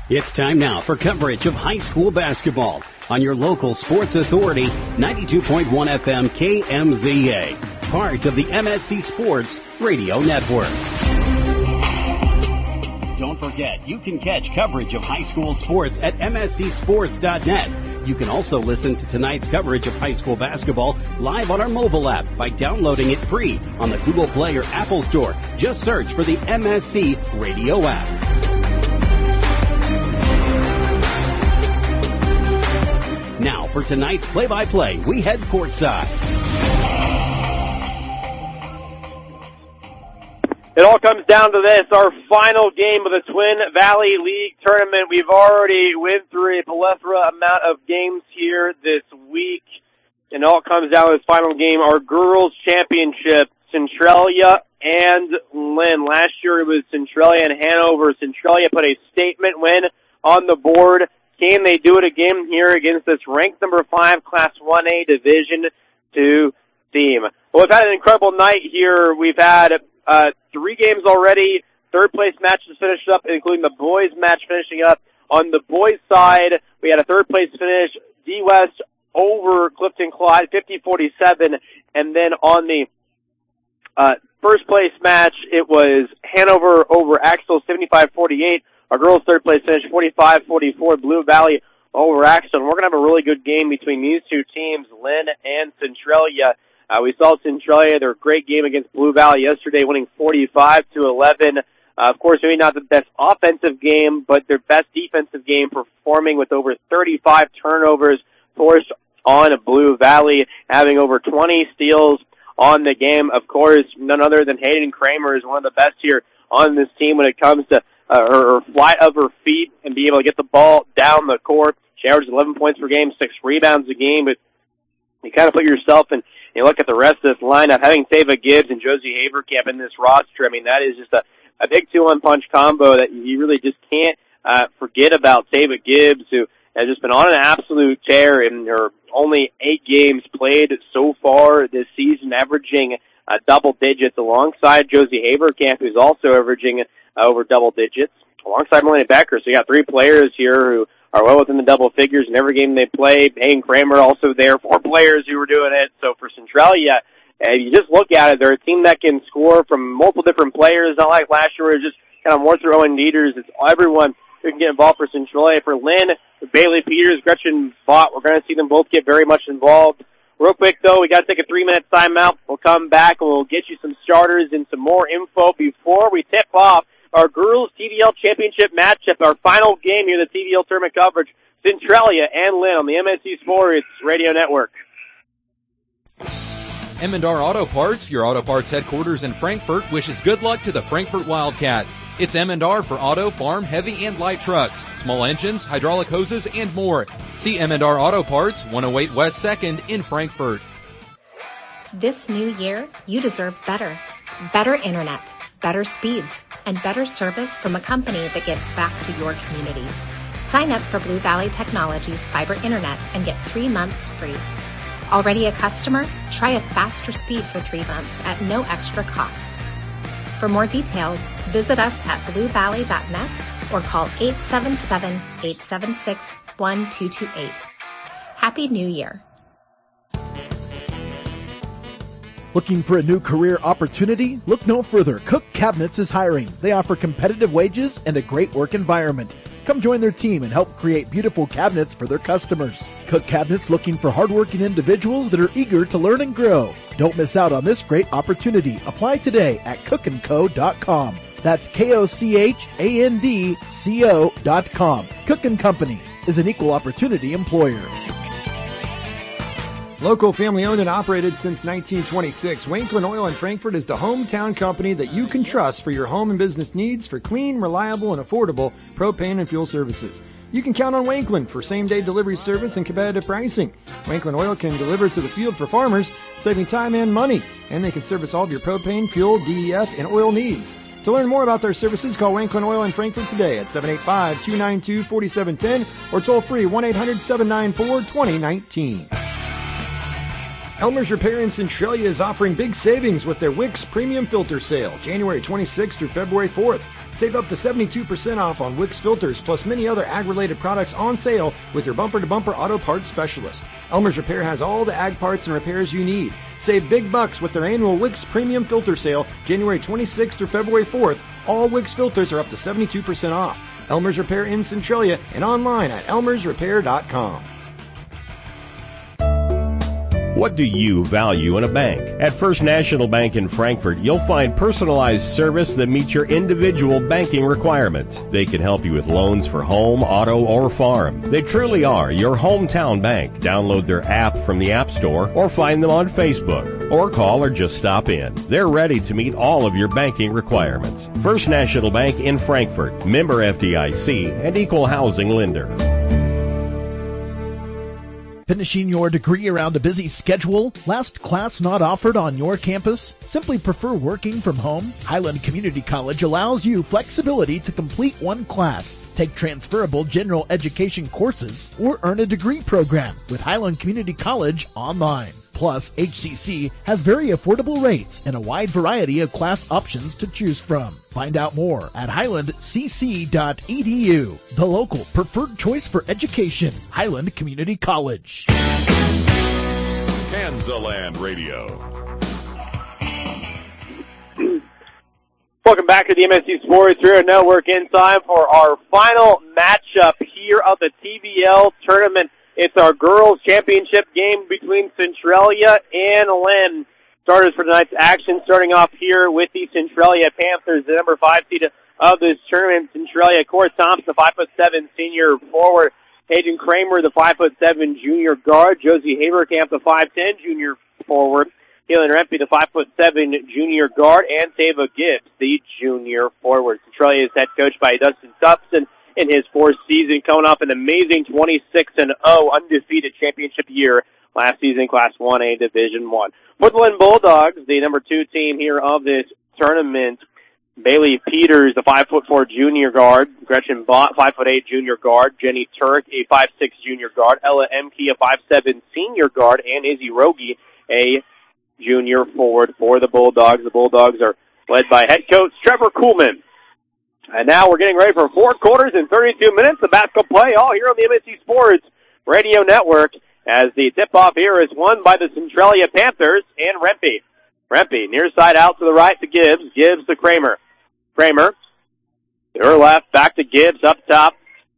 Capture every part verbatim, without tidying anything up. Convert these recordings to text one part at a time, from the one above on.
It's time now for coverage of high school basketball on your local sports authority, ninety-two point one F M K M Z A, part of the M S C Sports Radio Network. Don't forget, you can catch coverage of high school sports at M S C sports dot net. You can also listen to tonight's coverage of high school basketball live on our mobile app by downloading it free on the Google Play or Apple Store. Just search for the M S C Radio app. Now, for tonight's play-by-play, we head courtside. It all comes down to this, our final game of the Twin Valley League tournament. We've already went through a plethora amount of games here this week, and it all comes down to this final game, our girls' championship, Centralia and Lynn. Last year it was Centralia and Hanover. Centralia put a statement win on the board. Can they do it again here against this ranked number five Class one A Division two team? Well, we've had an incredible night here. We've had uh, three games already. Third place matches finished up, including the boys match finishing up. On the boys side, we had a third place finish, D West over Clifton Clyde, fifty forty-seven. And then on the uh, first place match, it was Hanover over Axel, seventy-five forty-eight. Our girls' third place finish, forty-five forty-four, Blue Valley over Axton. We're going to have a really good game between these two teams, Lynn and Centralia. Uh, we saw Centralia, their great game against Blue Valley yesterday, winning forty-five to eleven. Uh, of course, maybe not the best offensive game, but their best defensive game, performing with over thirty-five turnovers forced on Blue Valley, having over twenty steals on the game. Of course, none other than Hayden Kramer is one of the best here on this team when it comes to Uh, her, her flight of her feet and be able to get the ball down the court. She averages eleven points per game, six rebounds a game, but you kind of put yourself in, you look at the rest of this lineup, having Tava Gibbs and Josie Haverkamp in this roster. I mean, that is just a, a big two-one punch combo that you really just can't uh, forget about. Tava Gibbs, who has just been on an absolute tear in her only eight games played so far this season, averaging uh, double digits, alongside Josie Haverkamp, who's also averaging Uh, over double digits, alongside Melanie Becker. So you got three players here who are well within the double figures in every game they play. Hayden Kramer also there, four players who were doing it. So for Centralia, if you just look at it, they're a team that can score from multiple different players, not like last year where it was just kind of more through Owen Dieters. It's everyone who can get involved for Centralia. For Lynn, Bailey Peters, Gretchen Vaught, we're going to see them both get very much involved. Real quick, though, we got to take a three-minute timeout. We'll come back and we'll get you some starters and some more info before we tip off our girls' T V L championship matchup, our final game here, the T V L tournament coverage, Centralia and Lynn on the M S C Sports Radio Network. M and R Auto Parts, your auto parts headquarters in Frankfort, wishes good luck to the Frankfort Wildcats. It's M and R for auto, farm, heavy, and light trucks, small engines, hydraulic hoses, and more. See M and R Auto Parts, one oh eight West second in Frankfort. This new year, you deserve better. Better internet, better speeds, and better service from a company that gives back to your community. Sign up for Blue Valley Technologies Fiber Internet and get three months free. Already a customer? Try a faster speed for three months at no extra cost. For more details, visit us at blue valley dot net or call eight seven seven, eight seven six, one two two eight. Happy New Year. Looking for a new career opportunity? Look no further. Cook Cabinets is hiring. They offer competitive wages and a great work environment. Come join their team and help create beautiful cabinets for their customers. Cook Cabinets looking for hardworking individuals that are eager to learn and grow. Don't miss out on this great opportunity. Apply today at cook and co dot com. That's K O C H A N D C O dot com. Cook and Company is an equal opportunity employer. Local, family-owned and operated since nineteen twenty-six, Wanklin Oil in Frankfort is the hometown company that you can trust for your home and business needs for clean, reliable, and affordable propane and fuel services. You can count on Wanklin for same-day delivery service and competitive pricing. Wanklin Oil can deliver to the field for farmers, saving time and money, and they can service all of your propane, fuel, D E F, and oil needs. To learn more about their services, call Wanklin Oil in Frankfort today at seven eight five, two nine two, four seven one zero or toll free one eight hundred, seven nine four, two zero one nine. Elmer's Repair in Centralia is offering big savings with their Wix Premium Filter Sale, January twenty-sixth through February fourth. Save up to seventy-two percent off on Wix filters plus many other ag-related products on sale with your bumper-to-bumper auto parts specialist. Elmer's Repair has all the ag parts and repairs you need. Save big bucks with their annual Wix Premium Filter Sale, January twenty-sixth through February fourth. All Wix filters are up to seventy-two percent off. Elmer's Repair in Centralia and online at elmers repair dot com. What do you value in a bank? At First National Bank in Frankfort, you'll find personalized service that meets your individual banking requirements. They can help you with loans for home, auto, or farm. They truly are your hometown bank. Download their app from the App Store or find them on Facebook. Or call or just stop in. They're ready to meet all of your banking requirements. First National Bank in Frankfort, member F D I C and equal housing lender. Finishing your degree around a busy schedule? Last class not offered on your campus? Simply prefer working from home? Highland Community College allows you flexibility to complete one class, take transferable general education courses, or earn a degree program with Highland Community College online. Plus, H C C has very affordable rates and a wide variety of class options to choose from. Find out more at highland c c dot e d u, the local preferred choice for education, Highland Community College. Kansaland Radio. Welcome back to the M S C Sports Radio Network in time for our final matchup here of the T V L tournament. It's our girls' championship game between Centralia and Lynn. Starters for tonight's action, starting off here with the Centralia Panthers, the number five seed of this tournament. Centralia, Cora Thompson, the five foot seven senior forward. Hayden Kramer, the five foot seven junior guard. Josie Haverkamp, the five ten junior forward. Keelan Rempe, the five foot seven junior guard, and Tava Gibbs, the junior forward. Centralia is head coached by Dustin Stupson in his fourth season, coming off an amazing twenty-six and oh undefeated championship year last season, Class one A Division one. For the Lynn Bulldogs, the number two team here of this tournament, Bailey Peters, the five foot four junior guard. Gretchen Bott, five foot eight junior guard. Jenny Turk, a five six junior guard. Ella Emke, a five seven senior guard. And Izzy Rogie, a junior forward for the Bulldogs. The Bulldogs are led by head coach Trevor Kuhlman. And now we're getting ready for four quarters and thirty-two minutes of basketball play, all here on the M S C Sports Radio Network, as the tip-off here is won by the Centralia Panthers and Rempe. Rempe, near side out to the right to Gibbs. Gibbs to Kramer. Kramer, to her left, back to Gibbs up top.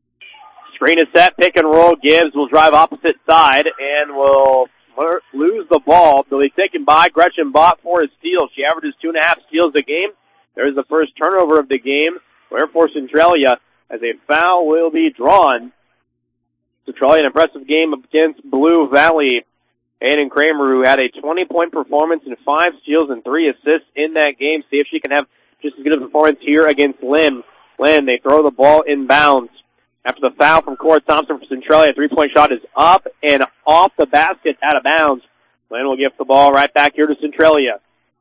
Screen is set, pick and roll. Gibbs will drive opposite side and will lose the ball. They'll be taken by Gretchen Bott for a steal. She averages two and a half steals a game. There's the first turnover of the game. Where for Centralia, as a foul will be drawn. Centralia, an impressive game against Blue Valley. Aiden Kramer, who had a twenty-point performance and five steals and three assists in that game. See if she can have just as good a performance here against Lynn. Lynn, they throw the ball inbounds. After the foul from Cora Thompson for Centralia, a three-point shot is up and off the basket, out of bounds. Lynn will give the ball right back here to Centralia.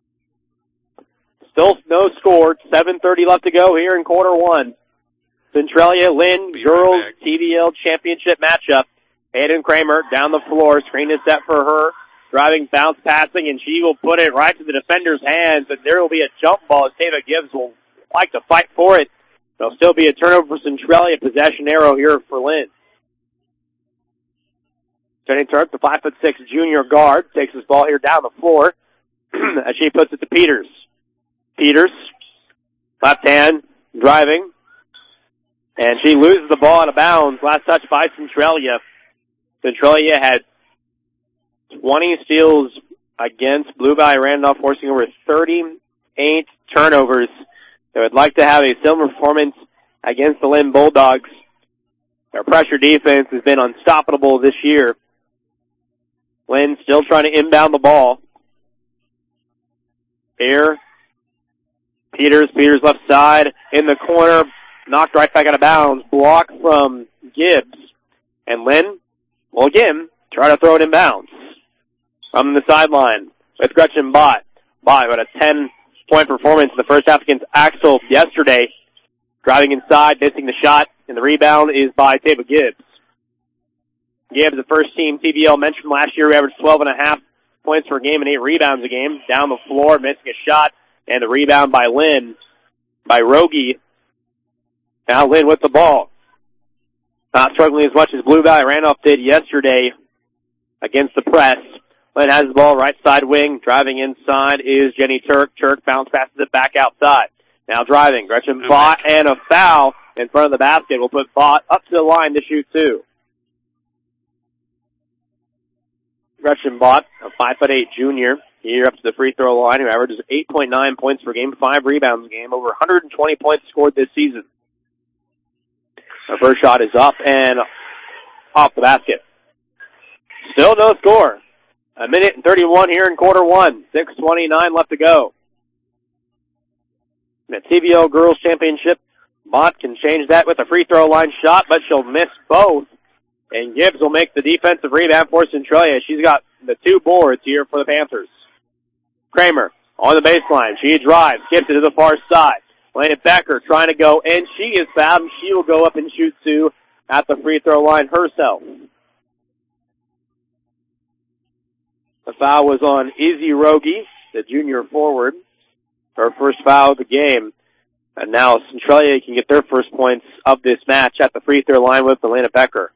Still no score. seven thirty left to go here in quarter one. Centralia, Lynn, girls T V L championship matchup. Hayden Kramer down the floor. Screen is set for her. Driving, bounce, passing, and she will put it right to the defender's hands. And there will be a jump ball as Tava Gibbs will like to fight for it. There'll still be a turnover for Centralia. Possession arrow here for Lynn. Jenny Turk, the five foot six junior guard, takes this ball here down the floor as she puts it to Peters. Peters, left hand, driving, and she loses the ball out of bounds. Last touch by Centralia. Centralia had twenty steals against Blue Valley Randolph, forcing over thirty-eight turnovers. They would like to have a similar performance against the Lynn Bulldogs. Their pressure defense has been unstoppable this year. Lynn still trying to inbound the ball. Here, Peters, Peters left side, in the corner, knocked right back out of bounds, block from Gibbs. And Lynn will again try to throw it in bounds. From the sideline with Gretchen Bott. Bott had a ten-point performance in the first half against Axel yesterday. Driving inside, missing the shot, and the rebound is by Tava Gibbs. Gibbs, the first-team T V L mentioned last year, averaged twelve and a half points per game and eight rebounds a game. Down the floor, missing a shot. And the rebound by Lynn, by Rogie, Now Lynn with the ball. Not struggling as much as Blue Valley Randolph did yesterday against the press. Lynn has the ball right side wing. Driving inside is Jenny Turk. Turk bounce passes it back outside. Now driving. Gretchen Bott and a foul in front of the basket will put Bott up to the line to shoot two. Gretchen Bott, a five foot eight junior, here up to the free throw line, who averages eight point nine points per game, five rebounds a game, over one hundred twenty points scored this season. Her first shot is up and off the basket. Still no score. A minute and thirty-one here in quarter one. six twenty-nine left to go. The T V L Girls Championship, Bott can change that with a free throw line shot, but she'll miss both. And Gibbs will make the defensive rebound for Centralia. She's got the two boards here for the Panthers. Kramer on the baseline. She drives, skips it to the far side. Lena Becker trying to go, and she is fouled, and she will go up and shoot two at the free throw line herself. The foul was on Izzy Rogie, the junior forward. Her first foul of the game. And now Centralia can get their first points of this match at the free throw line with Elena Becker.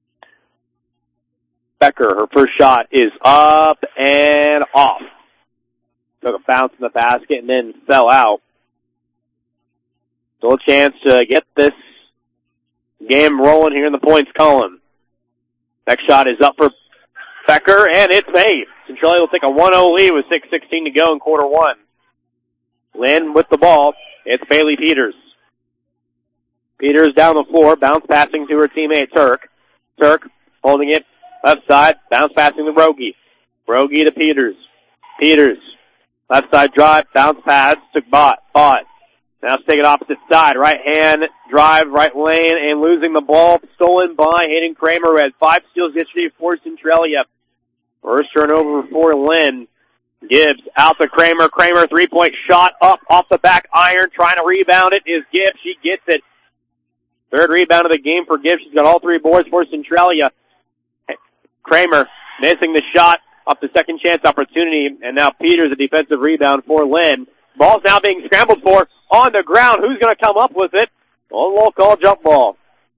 Becker, her first shot is up and off. Took a bounce in the basket and then fell out. Still a chance to get this game rolling here in the points column. Next shot is up for Becker, and it's made. Centralia will take a one oh lead with six sixteen to go in quarter one. Lynn with the ball. It's Bailey Peters. Peters down the floor, bounce passing to her teammate Turk. Turk holding it left side, bounce passing to Rogie. Rogie to Peters. Peters, left side drive, bounce pass to Bott. Bott. Now take it opposite side, right hand drive, right lane, and losing the ball, stolen by Hayden Kramer, who had five steals yesterday for Centralia. First turnover for Lynn. Gibbs out to Kramer. Kramer three-point shot up off the back iron. Trying to rebound it is Gibbs. She gets it. Third rebound of the game for Gibbs. She's got all three boards for Centralia. Kramer missing the shot off the second chance opportunity. And now Peters, a defensive rebound for Lynn. Ball's now being scrambled for on the ground. Who's going to come up with it? Well, we'll call jump ball.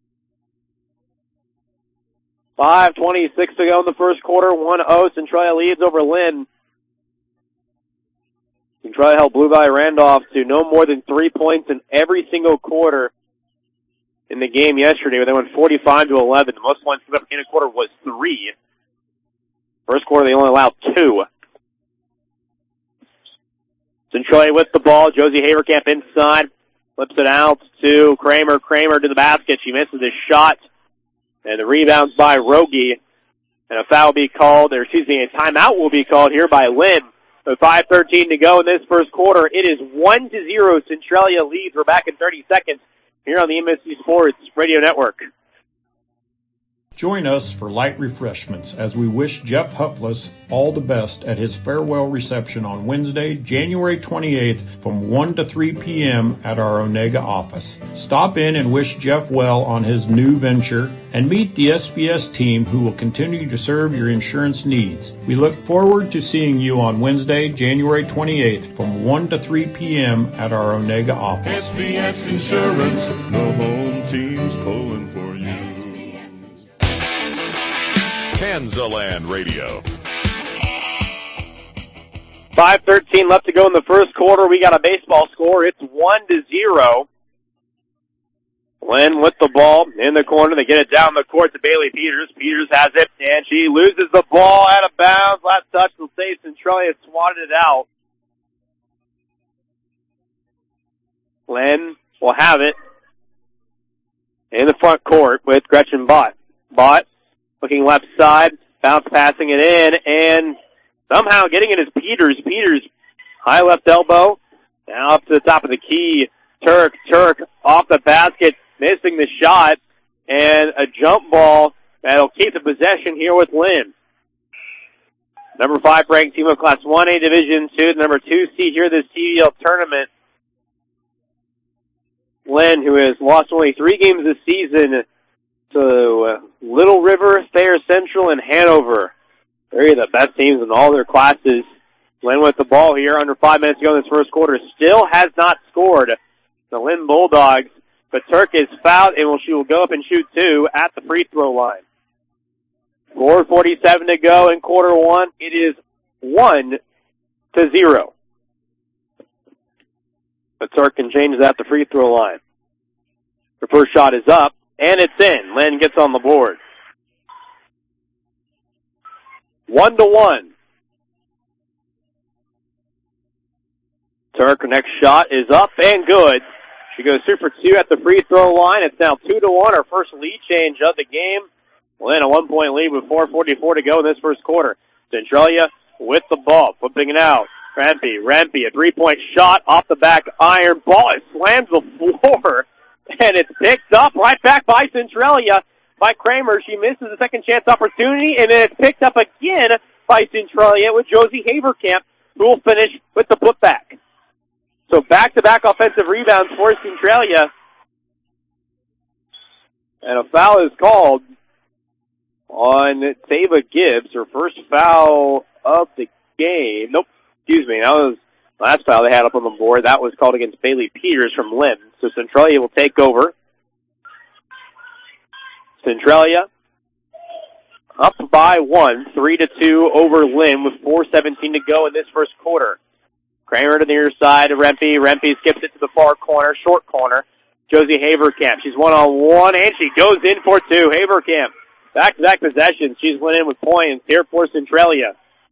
five twenty-six to go in the first quarter. one oh. Centralia leads over Lynn. Centralia held Blue Valley Randolph to no more than three points in every single quarter in the game yesterday, where they went forty-five to eleven. The most points given up in a quarter was three. First quarter, they only allowed two. Centralia with the ball. Josie Haverkamp inside. Flips it out to Kramer. Kramer to the basket. She misses a shot. And the rebounds by Rogie. And a foul will be called, or excuse me, a timeout will be called here by Lynn. With five thirteen to go in this first quarter, it is one to zero. Centralia leads. We're back in thirty seconds here on the M S C Sports Radio Network. Join us for light refreshments as we wish Jeff Huffless all the best at his farewell reception on Wednesday, January twenty-eighth from one to three p.m. at our Onega office. Stop in and wish Jeff well on his new venture and meet the S B S team who will continue to serve your insurance needs. We look forward to seeing you on Wednesday, January twenty-eighth from one to three p.m. at our Onega office. S B S Insurance, the home team's pulling for you. Kansaland Radio. five thirteen left to go in the first quarter. We got a baseball score. It's one to zero. Lynn with the ball in the corner. They get it down the court to Bailey Peters. Peters has it, and she loses the ball out of bounds. Last touch will say Centralia swatted it out. Lynn will have it in the front court with Gretchen Bott. Bott looking left side, bounce passing it in, and somehow getting it is Peters. Peters, high left elbow, now up to the top of the key. Turk, Turk off the basket, missing the shot, and a jump ball that'll keep the possession here with Lynn. Number five ranked team of Class one A Division two, the number two seed here this T V L tournament. Lynn, who has lost only three games this season to Little River, Thayer Central, and Hanover. Three of the best teams in all their classes. Lynn with the ball here under five minutes to go in this first quarter still has not scored. The Lynn Bulldogs But Turk is fouled, and she will go up and shoot two at the free throw line. four forty-seven to go in quarter one. It is one to zero. But Turk can change that at the free throw line. Her first shot is up, and it's in. Lynn gets on the board. One to one. Turk, next shot is up and good. She goes two for two at the free throw line. It's now two to one, her first lead change of the game. Lynn, a one-point lead with four forty-four to go in this first quarter. Centralia with the ball, flipping it out. Rempe, Rempe, a three-point shot off the back iron. Ball, it slams the floor, and it's picked up right back by Centralia, by Kramer. She misses a second chance opportunity, and then it's picked up again by Centralia with Josie Haverkamp, who will finish with the putback. So back-to-back offensive rebounds for Centralia. And a foul is called on Tava Gibbs, her first foul of the game. Nope, excuse me, that was the last foul they had up on the board. That was called against Bailey Peters from Lynn. So Centralia will take over. Centralia up by one, three to two over Lynn with four seventeen to go in this first quarter. Kramer to the near side, Rempe. Rempe skips it to the far corner, short corner. Josie Haverkamp, she's one-on-one, and she goes in for two. Haverkamp, back-to-back possessions. She's went in with points here for Centralia.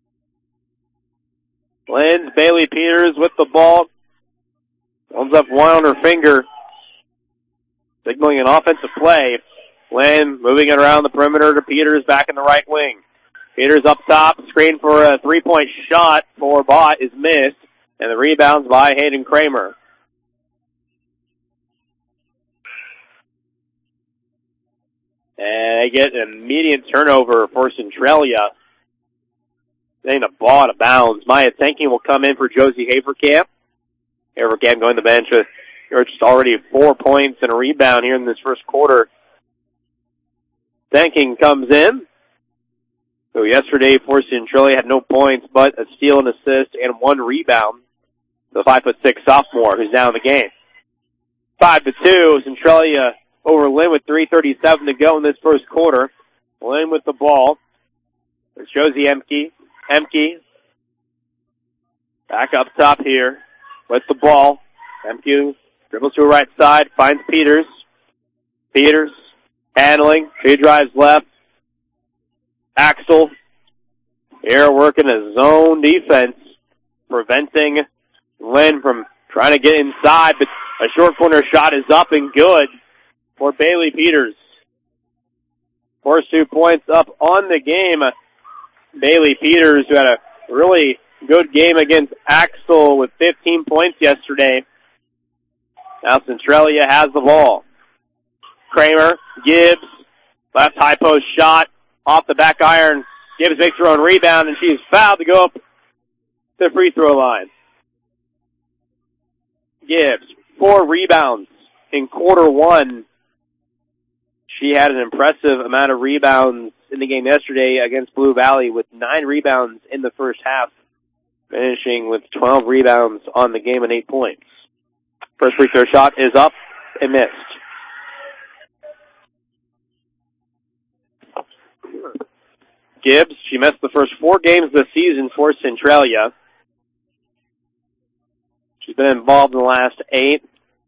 Lynn's Bailey Peters with the ball. Comes up one on her finger, signaling an offensive play. Lynn moving it around the perimeter to Peters back in the right wing. Peters up top, screen for a three-point shot for Bott is missed. And the rebounds by Hayden Kramer. And they get an immediate turnover for Centralia. Getting a ball out of bounds. Maya Tenking will come in for Josie Haverkamp. Haverkamp going to the bench with just already four points and a rebound here in this first quarter. Tenking comes in. So yesterday for Centralia had no points, but a steal, an assist, and one rebound. The five foot six sophomore who's now in the game. Five to two, Centralia over Lynn with three thirty-seven to go in this first quarter. Lynn with the ball. There's Josie Emke. Emke back up top here with the ball. Emke dribbles to her right side, finds Peters. Peters handling. She drives left. Axel here working a zone defense, preventing Lynn from trying to get inside, but a short corner shot is up and good for Bailey Peters. First two points up on the game. Bailey Peters, who had a really good game against Axel with fifteen points yesterday. Now Centralia has the ball. Kramer, Gibbs, left high post shot off the back iron. Gibbs makes her own rebound, and she is fouled to go up to the free throw line. Gibbs, four rebounds in quarter one. She had an impressive amount of rebounds in the game yesterday against Blue Valley with nine rebounds in the first half, finishing with twelve rebounds on the game and eight points. First free throw shot is up and missed. Gibbs, she missed the first four games this season for Centralia. She's been involved in the last eight.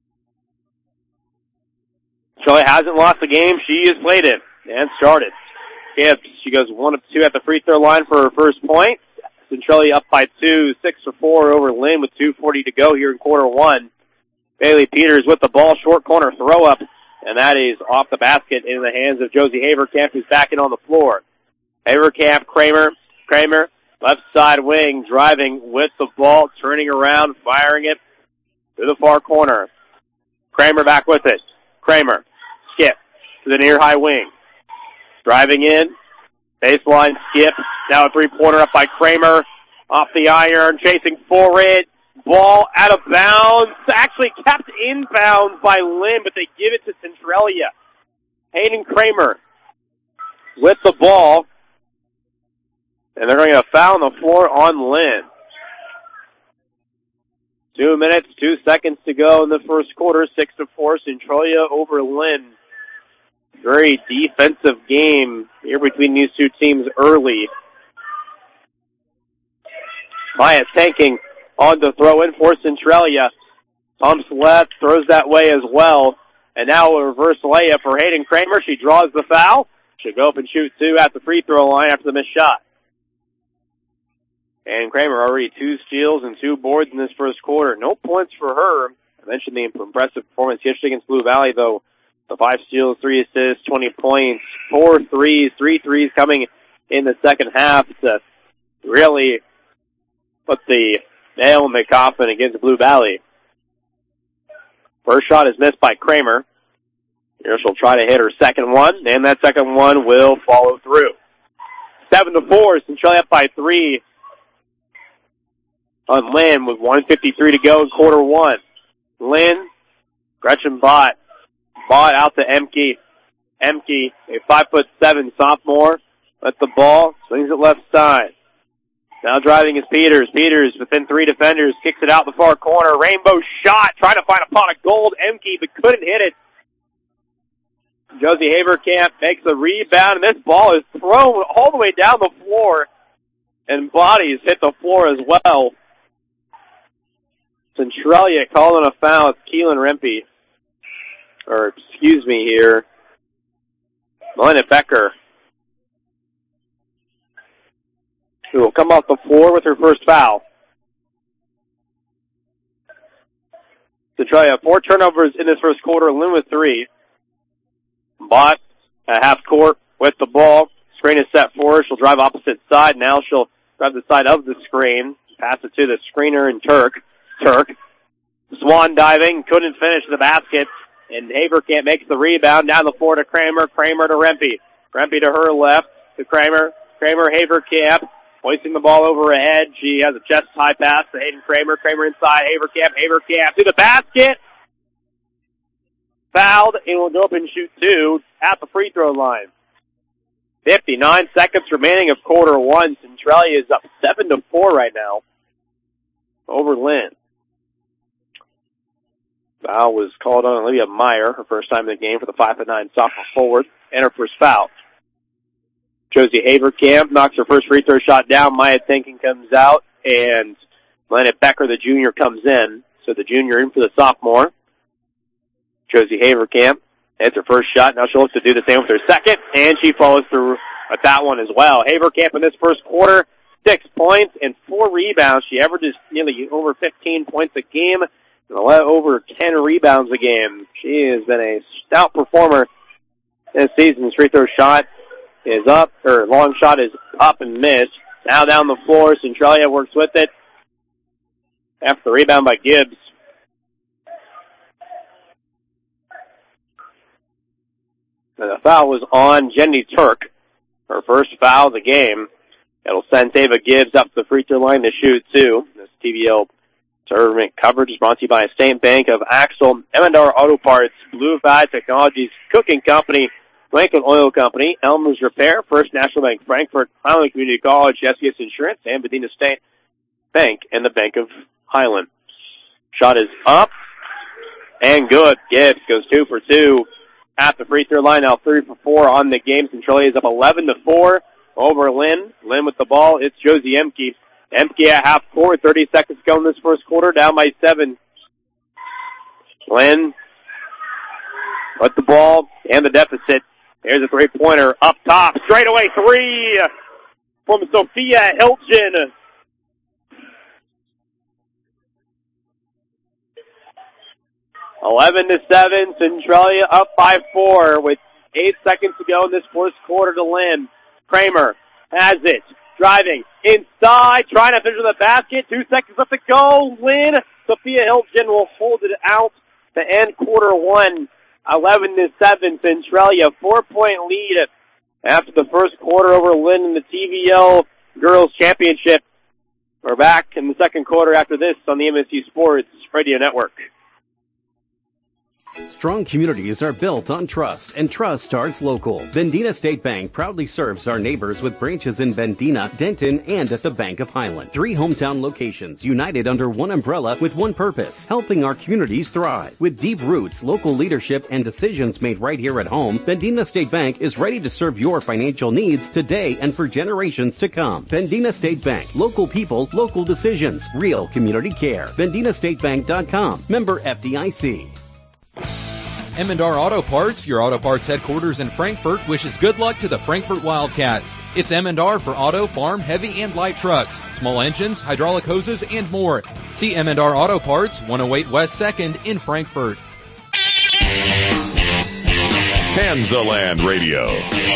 Centralia hasn't lost a game. She has played it and started. Gibbs, she goes one of two at the free throw line for her first point. Centralia up by two, six for four over Lynn with two forty to go here in quarter one. Bailey Peters with the ball, short corner throw up, and that is off the basket in the hands of Josie Haverkamp, who's backing on the floor. Haverkamp, Kramer, Kramer, left side wing, driving with the ball, turning around, firing it to the far corner. Kramer back with it. Kramer, skip to the near high wing. Driving in, baseline skip, now a three-pointer up by Kramer, off the iron, chasing for it. Ball out of bounds, actually kept in bounds by Lynn, but they give it to Centralia. Hayden Kramer with the ball, and they're going to foul on the floor on Lynn. Two minutes, two seconds to go in the first quarter. Six to four, Centralia over Lynn. Very defensive game here between these two teams early. Maya tanking on the throw in for Centralia. Pumps left, throws that way as well. And now a reverse layup for Hayden Kramer. She draws the foul. She'll go up and shoot two at the free throw line after the missed shot. And Kramer already two steals and two boards in this first quarter. No points for her. I mentioned the impressive performance yesterday against Blue Valley, though. The five steals, three assists, twenty points, four threes, three threes coming in the second half to really put the nail in the coffin against Blue Valley. First shot is missed by Kramer. Here she'll try to hit her second one, and that second one will follow through. Seven to four, Centralia up by three on Lynn with one fifty-three to go in quarter one. Lynn, Gretchen Bott. Bott out to Emke. Emke, a five foot seven sophomore, lets the ball, swings it left side. Now driving is Peters. Peters within three defenders, kicks it out the far corner. Rainbow shot, trying to find a pot of gold. Emke, but couldn't hit it. Josie Haverkamp makes a rebound, and this ball is thrown all the way down the floor, and bodies hit the floor as well. Centralia calling a foul. It's Keelan Rempe. Or, excuse me here. Melina Becker, who will come off the floor with her first foul. Centralia, four turnovers in this first quarter. Lynn with three. Bott at half court with the ball. Screen is set for her. She'll drive opposite side. Now she'll drive the side of the screen. Pass it to the screener and Turk. Turk. Swan diving. Couldn't finish the basket. And Haverkamp makes the rebound. Down the floor to Kramer. Kramer to Rempe. Rempe to her left. To Kramer. Kramer, Haverkamp. Hoisting the ball over her head. She has a chest high pass to Hayden Kramer. Kramer inside. Haverkamp. Haverkamp to the basket. Fouled, and will go up and shoot two at the free throw line. fifty-nine seconds remaining of quarter one. Centralia is up seven to four right now over Lynn. Foul was called on Olivia Meyer, her first time in the game for the five foot nine sophomore forward, and her first foul. Josie Haverkamp knocks her first free throw shot down. Maya Tinkin comes out, and Melina Becker, the junior, comes in. So the junior in for the sophomore. Josie Haverkamp hits her first shot. Now she'll look to do the same with her second, and she follows through with that one as well. Haverkamp in this first quarter, six points and four rebounds. She averages nearly over fifteen points a game and over ten rebounds a game. She has been a stout performer this season. Free throw shot is up, or long shot is up and missed. Now down the floor, Centralia works with it. After the rebound by Gibbs. And the foul was on Jenny Turk, her first foul of the game. It'll send Tava Gibbs up the free throw line to shoot two. This T V L tournament coverage is brought to you by State Bank of Axel, M and R Auto Parts, Blue Valley Technologies, Cooking Company, Lincoln Oil Company, Elmer's Repair, First National Bank Frankfort, Highland Community College, S C S Insurance, and Medina State Bank, and the Bank of Highland. Shot is up and good. Gibbs goes two for two at the free throw line. Now three for four on the game. Centralia is up eleven to four over Lynn. Lynn with the ball. It's Josie Emke. Emke at half court. thirty seconds to go in this first quarter. Down by seven. Lynn with the ball and the deficit. There's a three-pointer up top. Straight away three from Sophia Hilton. eleven to seven, Centralia up by four with eight seconds to go in this first quarter to Lynn. Kramer has it, driving inside, trying to finish the basket. Two seconds left to go. Lynn, Sophia Hilton will hold it out to end quarter one. eleven to seven, Centralia, four-point lead after the first quarter over Lynn in the T V L Girls Championship. We're back in the second quarter after this on the M S C Sports Radio Network. Strong communities are built on trust, and trust starts local. Bendina State Bank proudly serves our neighbors with branches in Bendina, Denton, and at the Bank of Highland. Three hometown locations united under one umbrella with one purpose, helping our communities thrive. With deep roots, local leadership, and decisions made right here at home, Bendina State Bank is ready to serve your financial needs today and for generations to come. Bendina State Bank. Local people, local decisions. Real community care. Bendina State Bank dot com. Member F D I C. M and R Auto Parts, your auto parts headquarters in Frankfort, wishes good luck to the Frankfort Wildcats. It's M and R for auto, farm, heavy, and light trucks, small engines, hydraulic hoses, and more. See M and R Auto Parts, one oh eight West second in Frankfort. Kansaland Radio.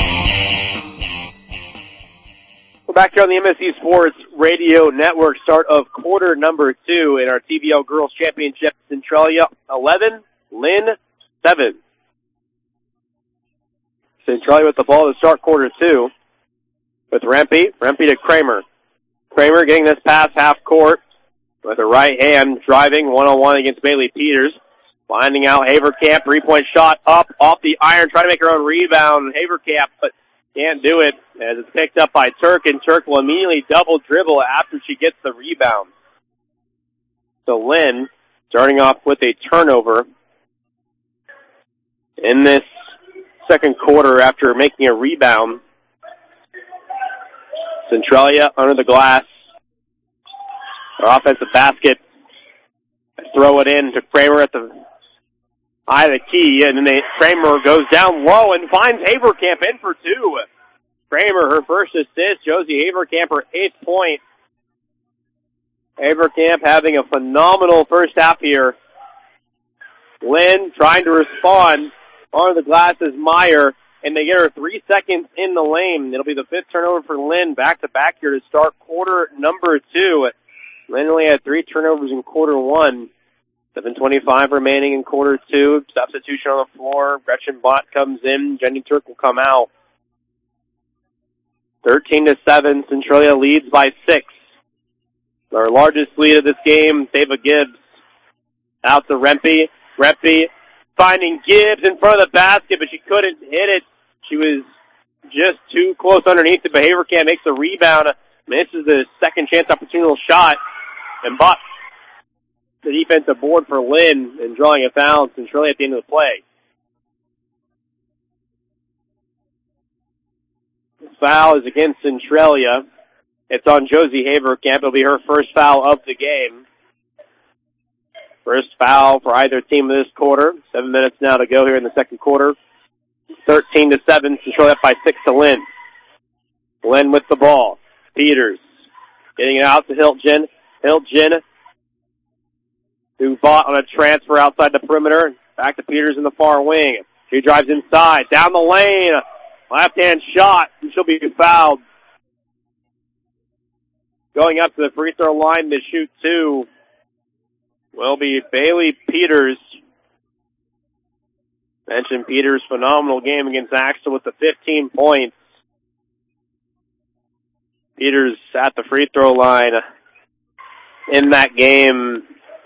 We're back here on the M S C Sports Radio Network. Start of quarter number two in our T V L Girls Championship. Centralia eleven, Lynn seven. Centralia with the ball to start quarter two with Rempe. Rempe to Kramer. Kramer getting this pass half court with her right hand driving one-on-one against Bailey Peters. Finding out Haverkamp, three-point shot up off the iron, trying to make her own rebound. Haverkamp, but can't do it as it's picked up by Turk, and Turk will immediately double dribble after she gets the rebound. So Lynn starting off with a turnover in this second quarter after making a rebound. Centralia under the glass. Our offensive basket. Throw it in to Kramer at the eye of the key, and then they, Kramer goes down low and finds Haverkamp in for two. Kramer, her first assist. Josie Haverkamp, her eighth point. Haverkamp having a phenomenal first half here. Lynn trying to respond. On the glass is Meyer, and they get her three seconds in the lane. It'll be the fifth turnover for Lynn, back-to-back here to start quarter number two. Lynn only had three turnovers in quarter one. seven twenty-five remaining in quarter two. Substitution on the floor. Gretchen Bott comes in. Jenny Turk will come out. thirteen to seven. Centralia leads by six. Our largest lead of this game, Thava Gibbs. Out to Rempe. Rempe finding Gibbs in front of the basket, but she couldn't hit it. She was just too close underneath it, but Haverkamp makes the rebound. Misses the second chance opportunity shot. And Bott, the defensive board for Lynn, and drawing a foul. Centralia at the end of the play. The foul is against Centralia. It's on Josie Haverkamp. It'll be her first foul of the game. First foul for either team this quarter. Seven minutes now to go here in the second quarter. thirteen to seven. Centralia up by six to Lynn. Lynn with the ball. Peters getting it out to Hiltgen. Hiltgen who bought on a transfer outside the perimeter. Back to Peters in the far wing. She drives inside. Down the lane. Left-hand shot. And she'll be fouled. Going up to the free throw line to shoot two will be Bailey Peters. Mentioned Peters' phenomenal game against Axel with the fifteen points. Peters at the free throw line in that game.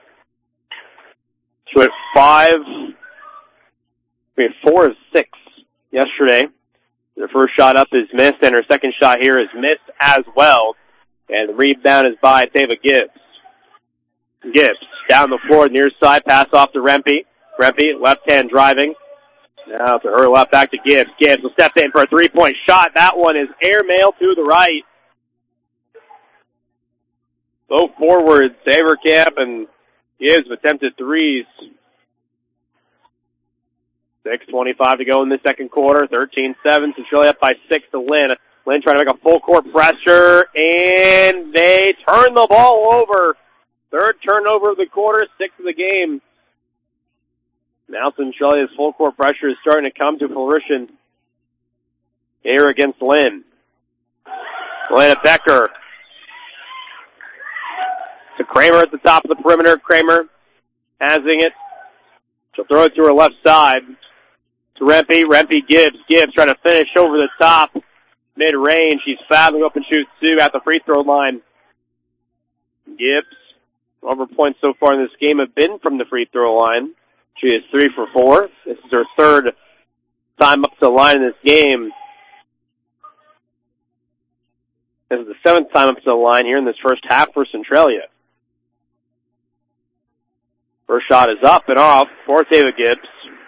She went five, I mean, four of six yesterday. Her first shot up is missed, and her second shot here is missed as well. And the rebound is by Thava Gibbs. Gibbs down the floor, near side, pass off to Rempe. Rempe, left-hand driving. Now to her left, back to Gibbs. Gibbs will step in for a three-point shot. That one is airmailed to the right. Both forwards, Haverkamp and Gibbs, attempted threes. six twenty-five to go in the second quarter. thirteen seven. Centralia up by six to Lynn. Lynn trying to make a full-court pressure, and they turn the ball over. Third turnover of the quarter, sixth of the game. Now Centralia's full-court pressure is starting to come to fruition here against Lynn. Lynn Becker to Kramer at the top of the perimeter. Kramer having it. She'll throw it to her left side. To Rempe. Rempe Gibbs. Gibbs trying to finish over the top. Mid-range. She's fouling up and shoots two at the free throw line. Gibbs. All of her points so far in this game have been from the free throw line. She is three for four. This is her third time up to the line in this game. This is the seventh time up to the line here in this first half for Centralia. First shot is up and off for David Gibbs.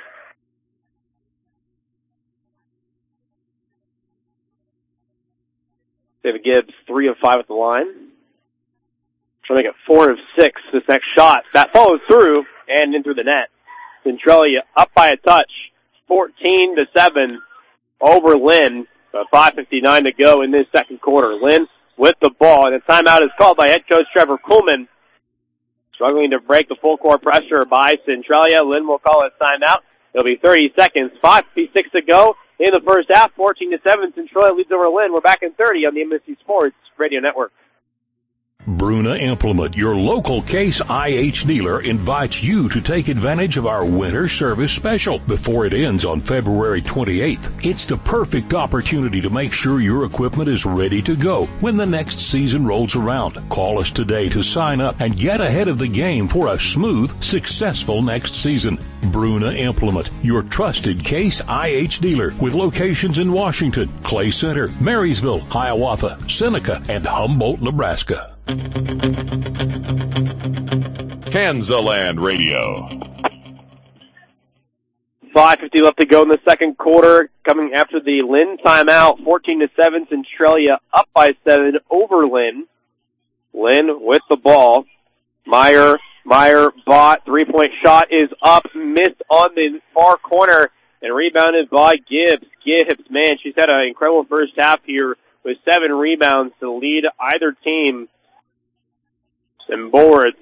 David Gibbs, three of five at the line. Trying to make it four of six this next shot. That follows through and in through the net. Centralia up by a touch, fourteen to seven over Lynn. About five fifty-nine to go in this second quarter. Lynn with the ball, and a timeout is called by head coach Trevor Kuhlman. Struggling to break the full court pressure by Centralia. Lynn will call it timeout. It'll be thirty seconds, five fifty-six to go in the first half, fourteen to seven. Centralia leads over Lynn. We're back in thirty on the M S C Sports Radio Network. Bruna Implement, your local Case I H dealer, invites you to take advantage of our winter service special before it ends on February twenty-eighth. It's the perfect opportunity to make sure your equipment is ready to go when the next season rolls around. Call us today to sign up and get ahead of the game for a smooth, successful next season. Bruna Implement, your trusted Case I H dealer with locations in Washington, Clay Center, Marysville, Hiawatha, Seneca, and Humboldt, Nebraska. Kansaland Radio. five fifty left to go in the second quarter. Coming after the Lynn timeout, fourteen to seven. Centralia up by seven over Lynn. Lynn with the ball. Meyer, Meyer, Bott, three-point shot is up, missed on the far corner, and rebounded by Gibbs. Gibbs, man, she's had an incredible first half here with seven rebounds to lead either team. And boards.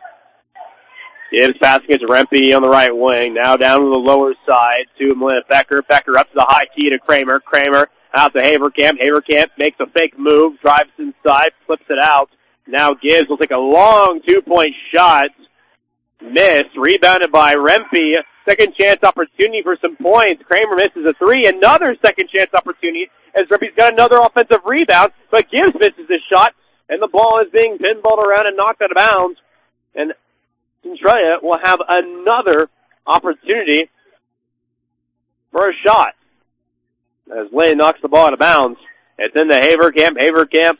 Gibbs passing it to Rempe on the right wing. Now down to the lower side to Melinda Becker. Becker up to the high key to Kramer. Kramer out to Haverkamp. Haverkamp makes a fake move, drives inside, flips it out. Now Gibbs will take a long two-point shot. Missed. Rebounded by Rempe. Second chance opportunity for some points. Kramer misses a three. Another second chance opportunity as Rempe's got another offensive rebound, but Gibbs misses his shot. And the ball is being pinballed around and knocked out of bounds. And Centralia will have another opportunity for a shot. As Lane knocks the ball out of bounds. It's into Haverkamp. Haverkamp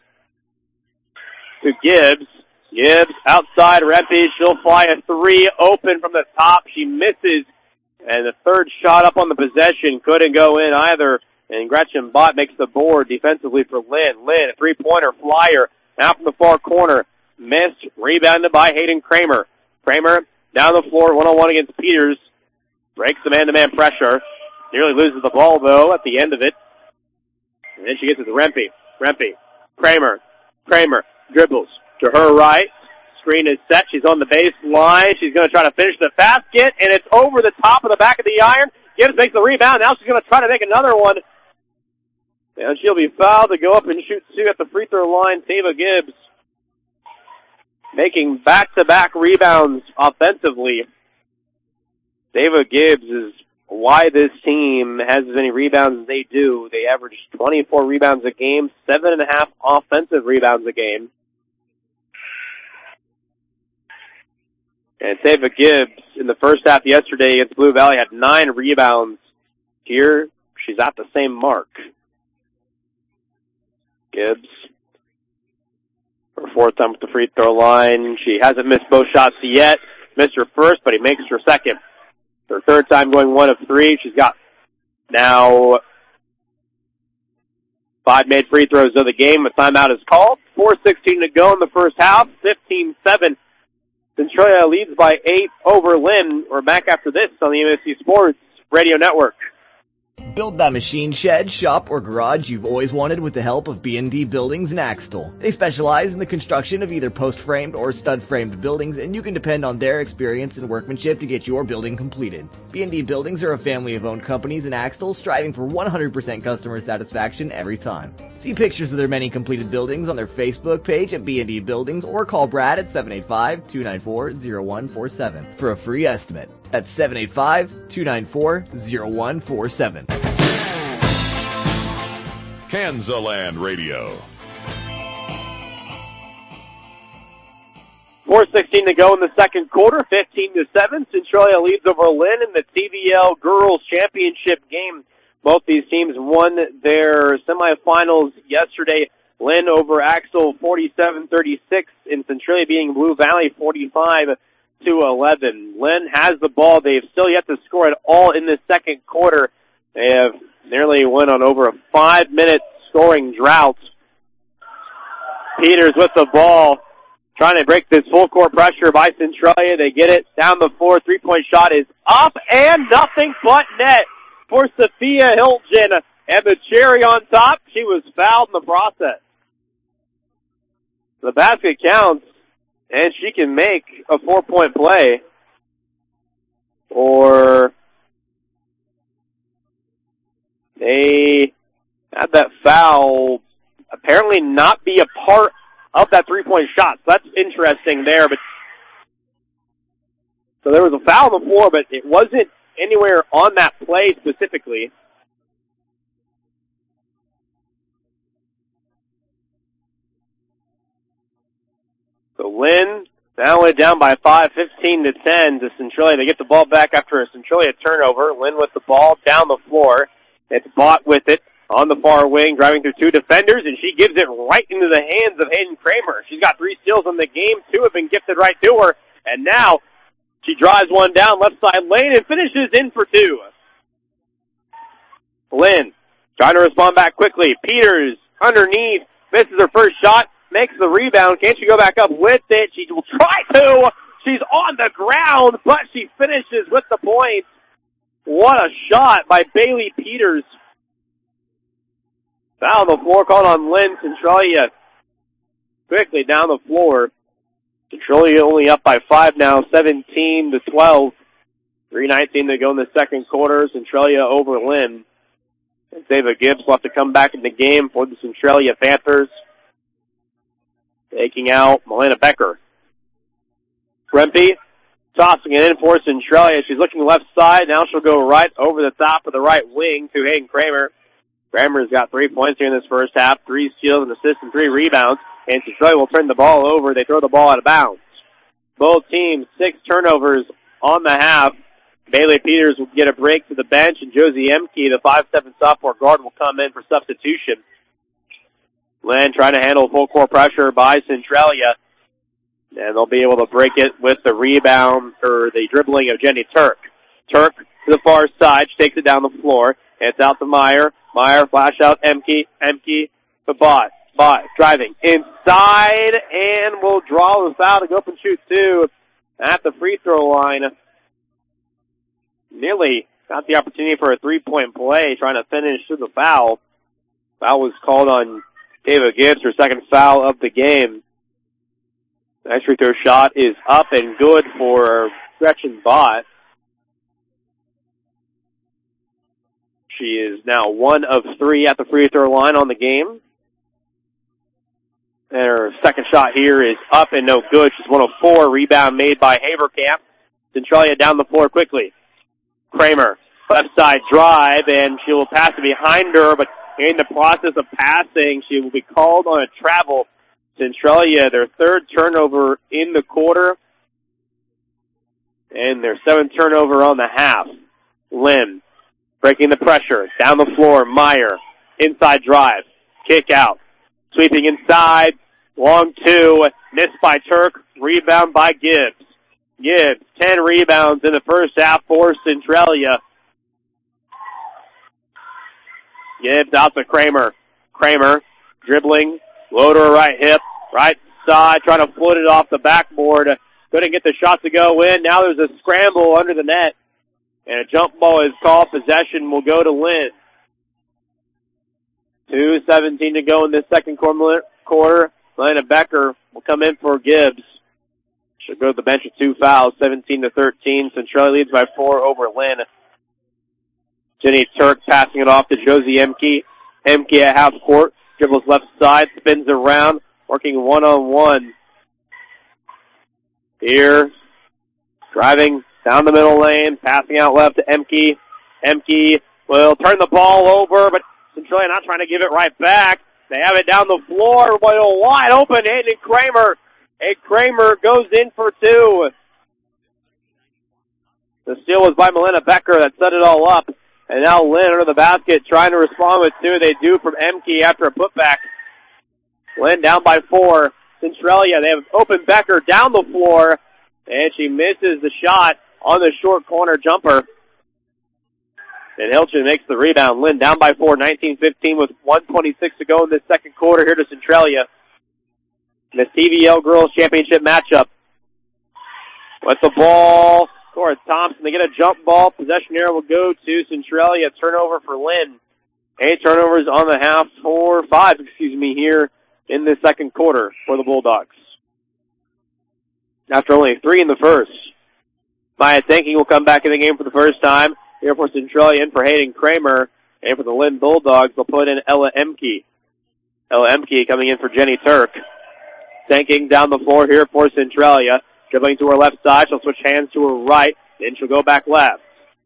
to Gibbs. Gibbs outside Rempe. She'll fly a three open from the top. She misses. And the third shot up on the possession couldn't go in either. And Gretchen Bott makes the board defensively for Lynn. Lynn, a three-pointer flyer. Out from the far corner. Missed. Rebounded by Hayden Kramer. Kramer down the floor, one-on-one against Peters. Breaks the man-to-man pressure. Nearly loses the ball, though, at the end of it. And then she gets it to Rempe. Rempe. Kramer. Kramer dribbles to her right. Screen is set. She's on the baseline. She's going to try to finish the basket, and it's over the top of the back of the iron. Gibbs makes the rebound. Now she's going to try to make another one. And she'll be fouled to go up and shoot two at the free throw line. Tava Gibbs making back-to-back rebounds offensively. Tava Gibbs is why this team has as many rebounds as they do. They average twenty-four rebounds a game, seven and a half offensive rebounds a game. And Tava Gibbs in the first half yesterday against Blue Valley had nine rebounds. Here, she's at the same mark. Gibbs, her fourth time with the free throw line. She hasn't missed both shots yet. Missed her first, but he makes her second. Her third time going one of three. She's got now five made free throws of the game. A timeout is called. four sixteen to go in the first half. fifteen seven. Centralia leads by eight over Lynn. We're back after this on the M S C Sports Radio Network. Build that machine shed, shop, or garage you've always wanted with the help of B and D Buildings in Axtell. They specialize in the construction of either post-framed or stud-framed buildings, and you can depend on their experience and workmanship to get your building completed. B and D Buildings are a family of owned companies in Axtell, striving for one hundred percent customer satisfaction every time. See pictures of their many completed buildings on their Facebook page at B and D Buildings, or call Brad at seven eight five, two nine four, zero one four seven for a free estimate. That's seven eight five, two nine four, zero one four seven. Kansaland Radio. four sixteen to go in the second quarter, fifteen to seven. Centralia leads over Lynn in the T V L Girls Championship game. Both these teams won their semifinals yesterday. Lynn over Axel forty-seven thirty-six, and Centralia beating Blue Valley forty-five to eleven. Lynn has the ball. They've still yet to score at all in the second quarter. They have nearly went on over a five-minute scoring drought. Peters with the ball, trying to break this full court pressure by Centralia. They get it down the floor. Three-point shot is up and nothing but net for Sophia Hilton. And the cherry on top, she was fouled in the process. The basket counts, and she can make a four-point play. Or they had that foul apparently not be a part of that three-point shot. So that's interesting there. But so there was a foul on the floor, but it wasn't anywhere on that play specifically. So Lynn now only down by five, fifteen to ten to Centralia. They get the ball back after a Centralia turnover. Lynn with the ball down the floor. It's Bott with it on the far wing, driving through two defenders, and she gives it right into the hands of Hayden Kramer. She's got three steals in the game. Two have been gifted right to her, and now she drives one down left side lane and finishes in for two. Lynn trying to respond back quickly. Peters underneath, misses her first shot. Makes the rebound. Can't she go back up with it? She will try to. She's on the ground, but she finishes with the points. What a shot by Bailey Peters. Foul on the floor called on Lynn. Centralia quickly down the floor. Centralia only up by five now, seventeen to twelve. three nineteen to go in the second quarter. Centralia over Lynn. And Zava Gibbs will have to come back in the game for the Centralia Panthers. Taking out Milena Becker. Rempe tossing it in for Centralia. She's looking left side. Now she'll go right over the top of the right wing to Hayden Kramer. Kramer's got three points here in this first half, three steals, an assist, and three rebounds. And Centralia will turn the ball over. They throw the ball out of bounds. Both teams, six turnovers on the half. Bailey Peters will get a break to the bench, and Josie Emke, the five seven sophomore guard, will come in for substitution. Lynn trying to handle full court pressure by Centralia, and they'll be able to break it with the rebound, or the dribbling of Jenny Turk. Turk to the far side. She takes it down the floor. It's out to Meyer. Meyer flash out Emke. Emke to Bott. Bott driving inside and will draw the foul to go up and shoot two at the free throw line. Nearly got the opportunity for a three-point play, trying to finish through the foul. Foul was called on David Gibbs, her second foul of the game. Next free throw shot is up and good for Gretchen Bott. She is now one of three at the free throw line on the game. And her second shot here is up and no good. She's one of four. Rebound made by Haverkamp. Centralia down the floor quickly. Kramer, left side drive, and she will pass it behind her, but in the process of passing, she will be called on a travel. Centralia, their third turnover in the quarter, and their seventh turnover on the half. Lynn breaking the pressure. Down the floor, Meyer. Inside drive. Kick out. Sweeping inside. Long two. Missed by Turk. Rebound by Gibbs. Gibbs, ten rebounds in the first half for Centralia. Gibbs out to Kramer. Kramer dribbling. Low to her right hip. Right side. Trying to float it off the backboard. Couldn't get the shot to go in. Now there's a scramble under the net. And a jump ball is called. Possession will go to Lynn. two seventeen to go in this second quarter. Milena Becker will come in for Gibbs. She'll go to the bench with two fouls, seventeen to thirteen. Centralia leads by four over Lynn. Jenny Turk passing it off to Josie Emke. Emke at half court. Dribbles left side, spins around, working one-on-one. Here, driving down the middle lane, passing out left to Emke. Emke will turn the ball over, but Centralia not trying to give it right back. They have it down the floor, but wide open, Hayden Kramer. And Kramer goes in for two. The steal was by Milena Becker that set it all up. And now Lynn under the basket trying to respond with two. They do from Emke after a putback. Lynn down by four. Centralia, they have open Becker down the floor. And she misses the shot on the short corner jumper. And Hilton makes the rebound. Lynn down by four, nineteen fifteen with one twenty-six to go in this second quarter here to Centralia. In the T V L Girls Championship matchup. With the ball, Cora Thompson, they get a jump ball. Possession here will go to Centralia. Turnover for Lynn. Eight turnovers on the half, four, five, excuse me, here in the second quarter for the Bulldogs. After only three in the first. Maya Thinking will come back in the game for the first time. Here for Centralia and for Hayden Kramer. And for the Lynn Bulldogs, they'll put in Ella Emke. Ella Emke coming in for Jenny Turk. Tanking down the floor here for Centralia. Dribbling to her left side. She'll switch hands to her right. Then she'll go back left.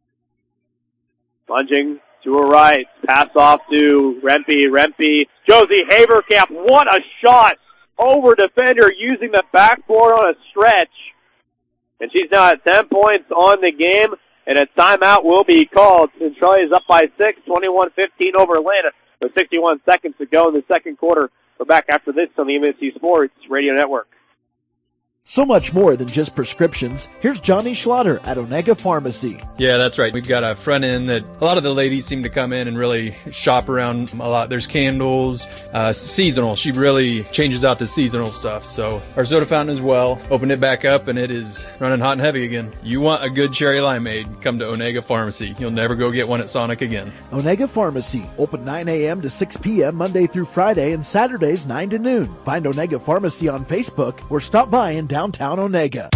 Lunging to her right. Pass off to Rempe. Rempe. Josie Haverkamp. What a shot over defender using the backboard on a stretch. And she's now at ten points on the game. And a timeout will be called. Centralia is up by six, twenty-one fifteen over Atlanta. With sixty-one seconds to go in the second quarter. We're back after this on the M S C Sports Radio Network. So much more than just prescriptions. Here's Johnny Schlatter at Onega Pharmacy. Yeah, that's right. We've got a front end that a lot of the ladies seem to come in and really shop around a lot. There's candles, uh, seasonal. She really changes out the seasonal stuff. So our soda fountain as well. Opened it back up and it is running hot and heavy again. You want a good cherry limeade, come to Onega Pharmacy. You'll never go get one at Sonic again. Onega Pharmacy, open nine a.m. to six p.m. Monday through Friday and Saturdays nine to noon. Find Onega Pharmacy on Facebook or stop by in downtown Onega.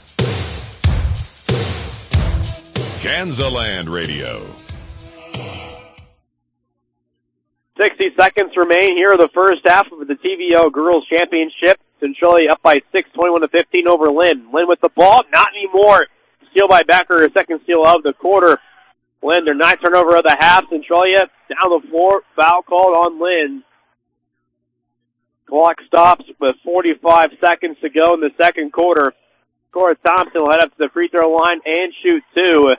Kansaland Radio. sixty seconds remain here in the first half of the T V L Girls Championship. Centralia up by six, twenty-one to fifteen over Lynn. Lynn with the ball, not anymore. Steal by Becker, her second steal of the quarter. Lynn, their ninth turnover of the half. Centralia down the floor, foul called on Lynn. Clock stops with forty-five seconds to go in the second quarter. Cora Thompson will head up to the free throw line and shoot two.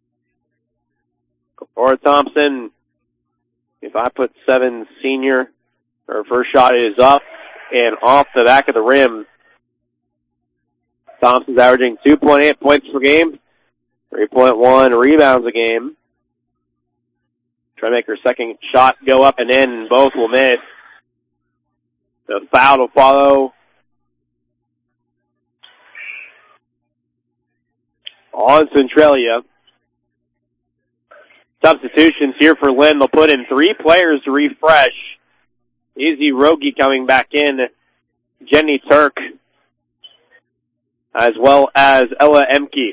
Cora Thompson, if I put seven senior, her first shot is up and off the back of the rim. Thompson's averaging two point eight points per game, three point one rebounds a game. Try to make her second shot go up and in, and both will miss. The foul will follow on Centralia. Substitutions here for Lynn. They'll put in three players to refresh. Izzy Rogie coming back in. Jenny Turk. As well as Ella Emke.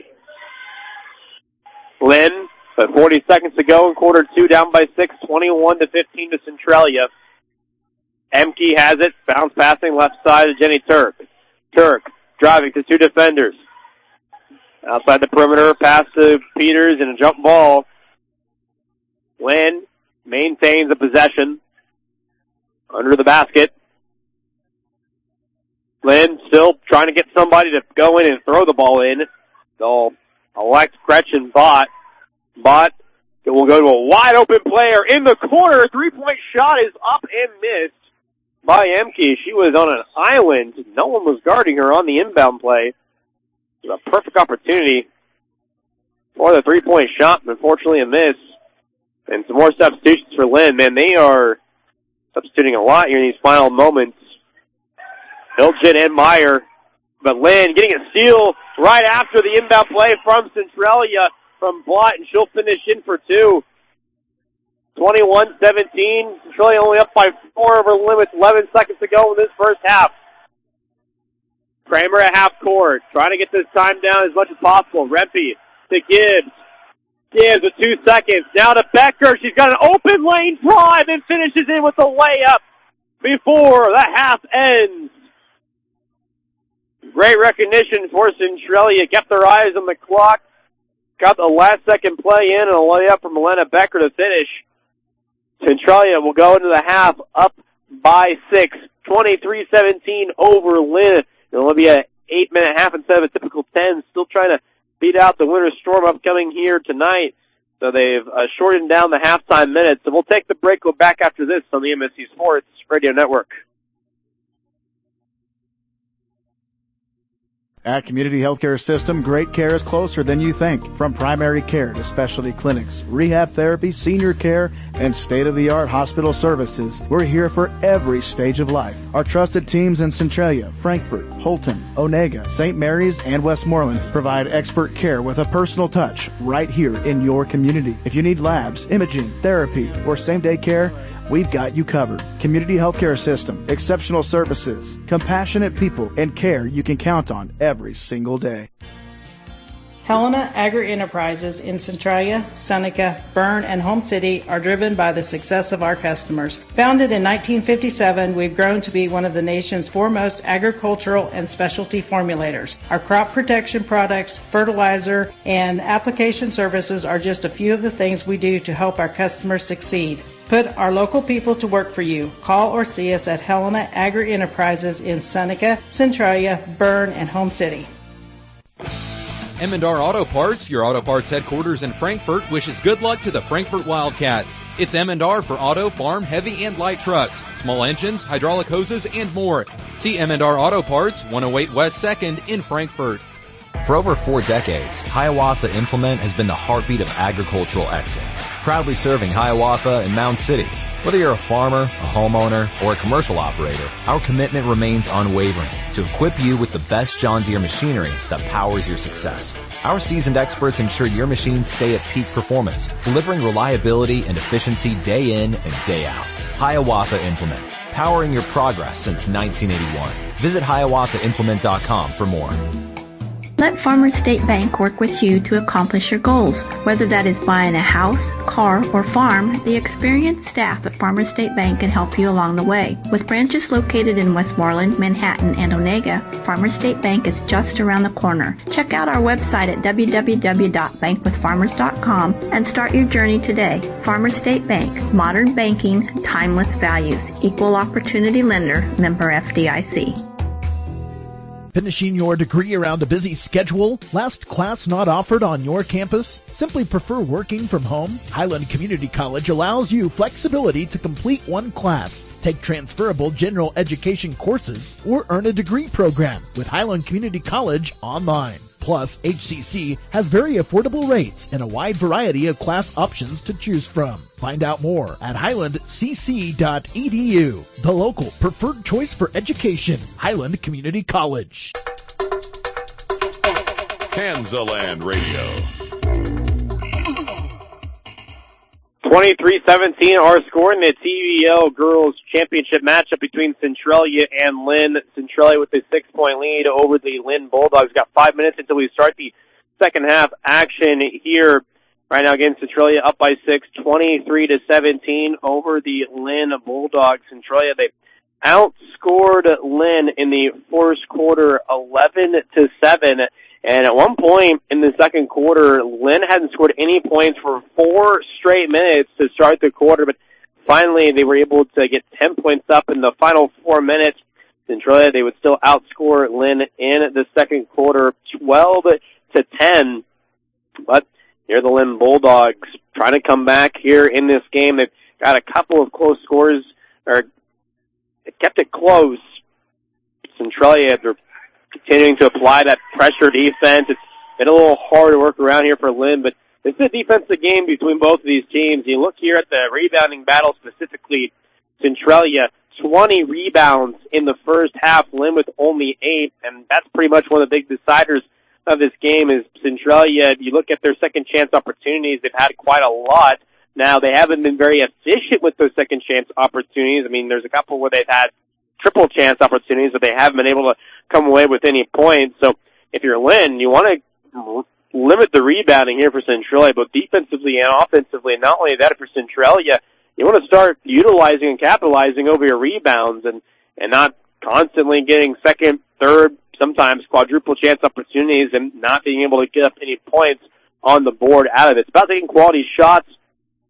Lynn, with forty seconds to go in quarter two, down by six, twenty-one to fifteen to Centralia. Emke has it, bounce passing left side to Jenny Turk. Turk driving to two defenders. Outside the perimeter, pass to Peters and a jump ball. Lynn maintains the possession under the basket. Lynn still trying to get somebody to go in and throw the ball in. They'll elect Gretchen Bott. Bott will go to a wide open player in the corner. Three-point shot is up and missed by Emke. She was on an island. No one was guarding her on the inbound play. It was a perfect opportunity for the three-point shot, but unfortunately a miss. And some more substitutions for Lynn. Man, they are substituting a lot here in these final moments. Hilton and Meyer. But Lynn getting a steal right after the inbound play from Centralia from Blott, and she'll finish in for two. twenty-one seventeen. Centralia only up by four over Lynn with eleven seconds to go in this first half. Kramer at half court, trying to get this time down as much as possible. Rempe to Gibbs. Gibbs with two seconds. Now to Becker. She's got an open lane drive and finishes in with a layup before the half ends. Great recognition for Centralia. Kept their eyes on the clock. Got the last second play in and a layup from Elena Becker to finish. Centralia will go into the half up by six. twenty-three seventeen over Lynn. It'll be an eight-minute half instead of a typical ten. Still trying to beat out the winter storm upcoming here tonight. So they've uh, shortened down the halftime minutes. So we'll take the break. Go back after this on the M S C Sports Radio Network. At Community Healthcare System, great care is closer than you think. From primary care to specialty clinics, rehab therapy, senior care, and state-of-the-art hospital services, we're here for every stage of life. Our trusted teams in Centralia, Frankfort, Holton, Onega, Saint Mary's, and Westmoreland provide expert care with a personal touch right here in your community. If you need labs, imaging, therapy, or same-day care, we've got you covered. Community Healthcare System, exceptional services, compassionate people, and care you can count on every single day. Helena Agri-Enterprises in Centralia, Seneca, Bern, and Home City are driven by the success of our customers. Founded in nineteen fifty-seven, we've grown to be one of the nation's foremost agricultural and specialty formulators. Our crop protection products, fertilizer, and application services are just a few of the things we do to help our customers succeed. Put our local people to work for you. Call or see us at Helena Agri-Enterprises in Seneca, Centralia, Bern, and Home City. M and R Auto Parts, your auto parts headquarters in Frankfort, wishes good luck to the Frankfort Wildcats. It's M and R for auto, farm, heavy, and light trucks, small engines, hydraulic hoses, and more. See M and R Auto Parts, one oh eight West second in Frankfort. For over four decades, Hiawatha Implement has been the heartbeat of agricultural excellence, proudly serving Hiawatha and Mound City. Whether you're a farmer, a homeowner, or a commercial operator, our commitment remains unwavering to equip you with the best John Deere machinery that powers your success. Our seasoned experts ensure your machines stay at peak performance, delivering reliability and efficiency day in and day out. Hiawatha Implement, powering your progress since nineteen eighty-one. Visit Hiawatha Implement dot com for more. Let Farmers State Bank work with you to accomplish your goals. Whether that is buying a house, car, or farm, the experienced staff at Farmers State Bank can help you along the way. With branches located in Westmoreland, Manhattan, and Onega, Farmers State Bank is just around the corner. Check out our website at w w w dot bank with farmers dot com and start your journey today. Farmers State Bank, modern banking, timeless values, equal opportunity lender, member F D I C. Finishing your degree around a busy schedule? Last class not offered on your campus? Simply prefer working from home? Highland Community College allows you flexibility to complete one class, take transferable general education courses, or earn a degree program with Highland Community College online. Plus, H C C has very affordable rates and a wide variety of class options to choose from. Find out more at highland c c dot e d u, the local preferred choice for education, Highland Community College. Kansaland Radio. twenty-three seventeen our score in the T V L Girls Championship matchup between Centralia and Lynn. Centralia with a six-point lead over the Lynn Bulldogs. Got five minutes until we start the second half action here. Right now, again, Centralia up by six, twenty-three to seventeen over the Lynn Bulldogs. Centralia, they outscored Lynn in the first quarter eleven to seven. And at one point in the second quarter, Lynn hadn't scored any points for four straight minutes to start the quarter, but finally they were able to get ten points up in the final four minutes. Centralia, they would still outscore Lynn in the second quarter, twelve to ten. But here the Lynn Bulldogs trying to come back here in this game. They've got a couple of close scores, or they kept it close. Centralia, they're continuing to apply that pressure defense. It's been a little hard to work around here for Lynn, but this is a defensive game between both of these teams. You look here at the rebounding battle specifically, Centralia, twenty rebounds in the first half, Lynn with only eight, and that's pretty much one of the big deciders of this game is Centralia. You look at their second chance opportunities, they've had quite a lot. Now, they haven't been very efficient with those second chance opportunities. I mean, there's a couple where they've had triple chance opportunities, but they haven't been able to come away with any points. So if you're Lynn, you want to limit the rebounding here for Centralia, both defensively and offensively. And not only that, for Centralia, you want to start utilizing and capitalizing over your rebounds and, and not constantly getting second, third, sometimes quadruple chance opportunities and not being able to get up any points on the board out of it. It's about taking quality shots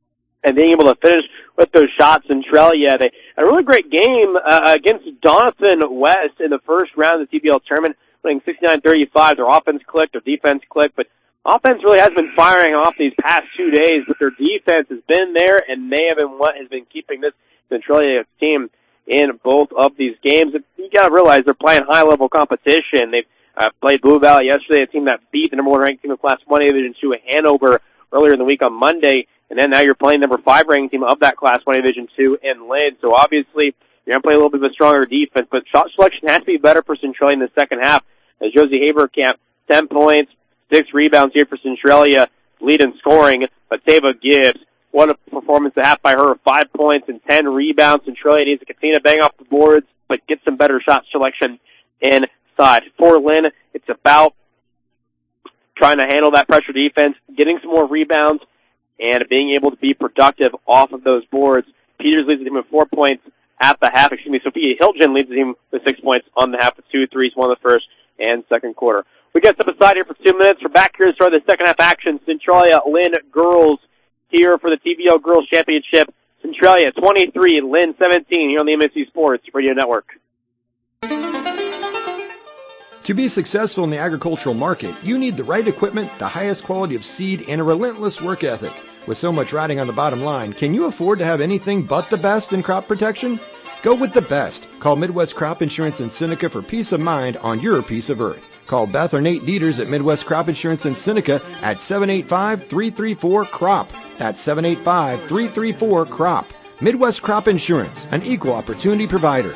and being able to finish with those shots. Centralia, they had a really great game uh, against Doniphan West in the first round of the T B L tournament, winning sixty-nine thirty-five. Their offense clicked, their defense clicked, but offense really has been firing off these past two days, but their defense has been there, and they have been what has been keeping this Centralia team in both of these games. You got to realize they're playing high-level competition. They've uh, played Blue Valley yesterday, a team that beat the number one ranked team of Class one A Division two, Hanover, earlier in the week on Monday, and then now you're playing number five ranked team of that Class one A Division two in Lynn. So obviously you're going to play a little bit of a stronger defense, but shot selection has to be better for Centralia in the second half, as Josie Haberkamp, ten points, six rebounds here for Centralia, lead in scoring. But Tava Gibbs, what a performance to have by her, five points and ten rebounds. Centralia needs to continue to bang off the boards, but get some better shot selection inside. For Lynn, it's about trying to handle that pressure defense, getting some more rebounds, and being able to be productive off of those boards. Peters leads the team with four points at the half. Excuse me, Sophia Hilgen leads the team with six points on the half with two threes, one in the first and second quarter. We got step aside here for two minutes. We're back here to start the second half action. Centralia Lynn girls here for the T B L Girls Championship. Centralia twenty-three, Lynn seventeen here on the M S C Sports Radio Network. To be successful in the agricultural market, you need the right equipment, the highest quality of seed, and a relentless work ethic. With so much riding on the bottom line, can you afford to have anything but the best in crop protection? Go with the best. Call Midwest Crop Insurance in Seneca for peace of mind on your piece of earth. Call Beth or Nate Dieters at Midwest Crop Insurance in Seneca at seven eight five, three three four, C R O P. That's seven eight five, three three four, C R O P. Midwest Crop Insurance, an equal opportunity provider.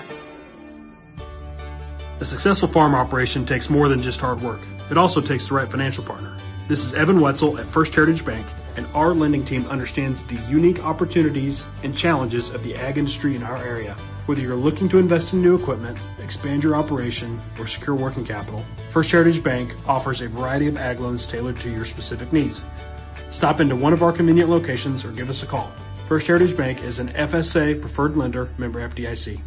A successful farm operation takes more than just hard work. It also takes the right financial partner. This is Evan Wetzel at First Heritage Bank, and our lending team understands the unique opportunities and challenges of the ag industry in our area. Whether you're looking to invest in new equipment, expand your operation, or secure working capital, First Heritage Bank offers a variety of ag loans tailored to your specific needs. Stop into one of our convenient locations or give us a call. First Heritage Bank is an F S A preferred lender, member F D I C.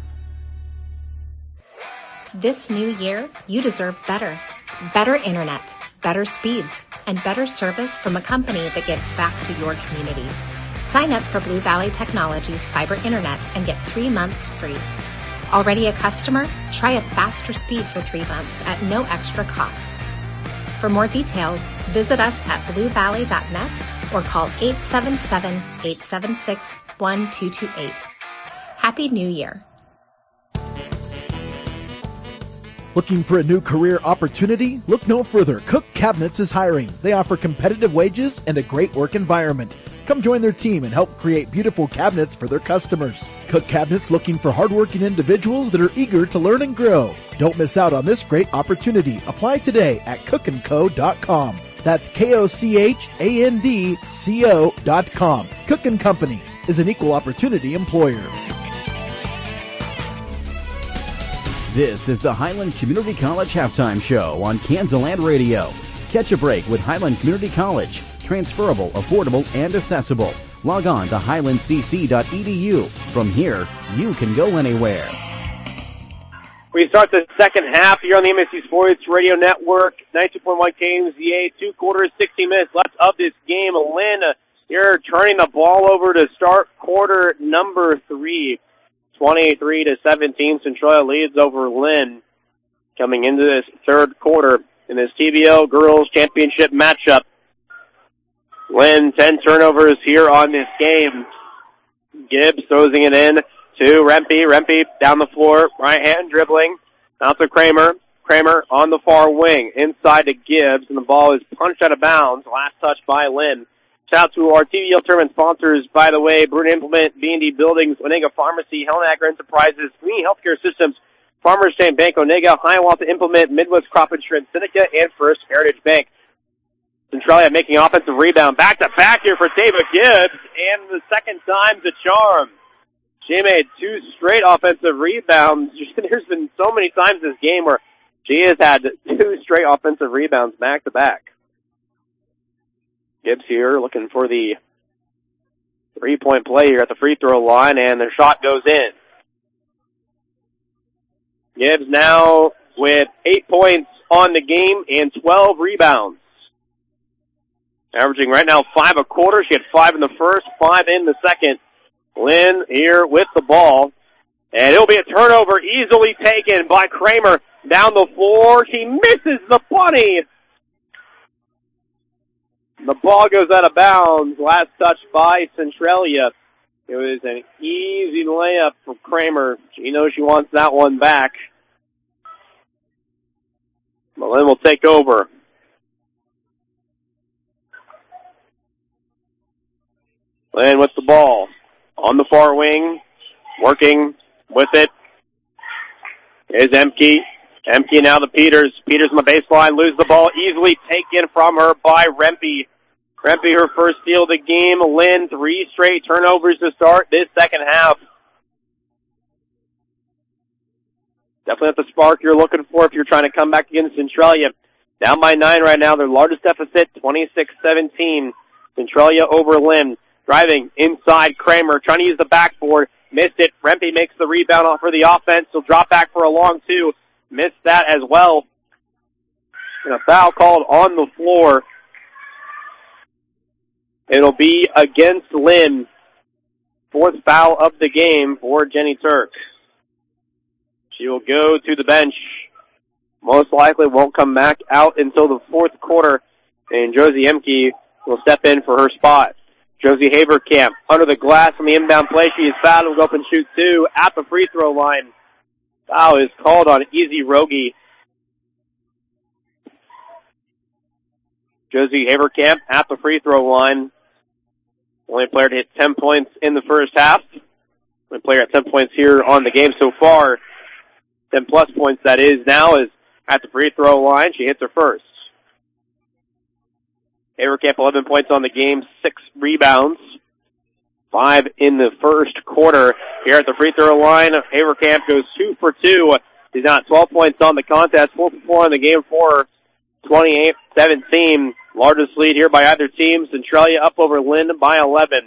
This new year, you deserve better. Better internet, better speeds, and better service from a company that gives back to your community. Sign up for Blue Valley Technologies Fiber Internet and get three months free. Already a customer? Try a faster speed for three months at no extra cost. For more details, visit us at blue valley dot net or call eight seven seven, eight seven six, one two two eight. Happy New Year. Looking for a new career opportunity? Look no further. Cook Cabinets is hiring. They offer competitive wages and a great work environment. Come join their team and help create beautiful cabinets for their customers. Cook Cabinets looking for hardworking individuals that are eager to learn and grow. Don't miss out on this great opportunity. Apply today at cook and co dot com. That's K O C H A N D C O dot com. Cook and Company is an equal opportunity employer. This is the Highland Community College Halftime Show on Kansaland Radio. Catch a break with Highland Community College. Transferable, affordable, and accessible. Log on to highland c c dot e d u. From here, you can go anywhere. We start the second half here on the M S C Sports Radio Network. ninety-two point one K M Z A, two quarters, sixty minutes left of this game. Lynn, you're turning the ball over to start quarter number three. twenty-three to seventeen, Centralia leads over Lynn coming into this third quarter in this T B L Girls Championship matchup. Lynn, ten turnovers here on this game. Gibbs throwing it in to Rempe. Rempe down the floor, right hand dribbling. Out to Kramer. Kramer on the far wing, inside to Gibbs, and the ball is punched out of bounds. Last touch by Lynn. Shout out to our T V L tournament sponsors, by the way, Bruna Implement, B and D Buildings, Onega Pharmacy, Helen Agri Enterprises, Community Healthcare Systems, Farmers State Bank, Onega, Hiawatha Implement, Midwest Crop Insurance, Seneca, and First Heritage Bank. Centralia making offensive rebound. Back to back here for Tava Gibbs, and the second time's a charm. She made two straight offensive rebounds. There's been so many times this game where she has had two straight offensive rebounds back to back. Gibbs here looking for the three-point play here at the free throw line, and their shot goes in. Gibbs now with eight points on the game and twelve rebounds. averaging right now five a quarter. She had five in the first, five in the second. Lynn here with the ball. And it'll be a turnover easily taken by Kramer down the floor. She misses the bunny. The ball goes out of bounds. Last touch by Centralia. It was an easy layup for Kramer. She knows she wants that one back. But Lynn will take over. Lynn with the ball on the far wing, working with it is Emke. Emke now to Peters. Peters on the baseline, lose the ball, easily taken from her by Rempe. Rempe, her first steal of the game. Lynn, three straight turnovers to start this second half. Definitely not the spark you're looking for if you're trying to come back against Centralia. Down by nine right now, their largest deficit, twenty-six seventeen. Centralia over Lynn. Driving inside Kramer, trying to use the backboard. Missed it. Rempe makes the rebound for the offense. He'll drop back for a long two. Missed that as well. And a foul called on the floor. It'll be against Lynn. Fourth foul of the game for Jenny Turk. She will go to the bench. Most likely won't come back out until the fourth quarter. And Josie Emke will step in for her spot. Josie Haverkamp under the glass on the inbound play. She is fouled. Will go up and shoot two at the free throw line. Foul is called on Izzy Rogie. Josie Haverkamp at the free throw line. Only player to hit ten points in the first half. Only player at ten points here on the game so far. ten plus points, that is, now is at the free throw line. She hits her first. Haverkamp, eleven points on the game, six rebounds, five in the first quarter. Here at the free throw line, Haverkamp goes two for two. She's now at twelve points on the contest, four for four in the game for her, twenty-eight seventeen. Largest lead here by either team. Centralia up over Lynn by eleven.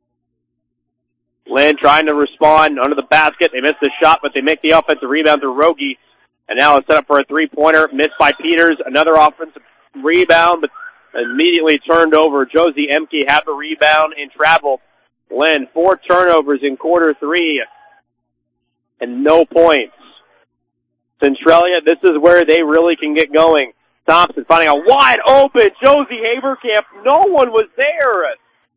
Lynn trying to respond under the basket. They miss the shot, but they make the offensive rebound to Rogie. And now it's set up for a three-pointer, missed by Peters. Another offensive rebound, but immediately turned over. Josie Emke had the rebound in travel. Lynn, four turnovers in quarter three, and no points. Centralia, this is where they really can get going. Thompson finding a wide open Josie Haverkamp. No one was there.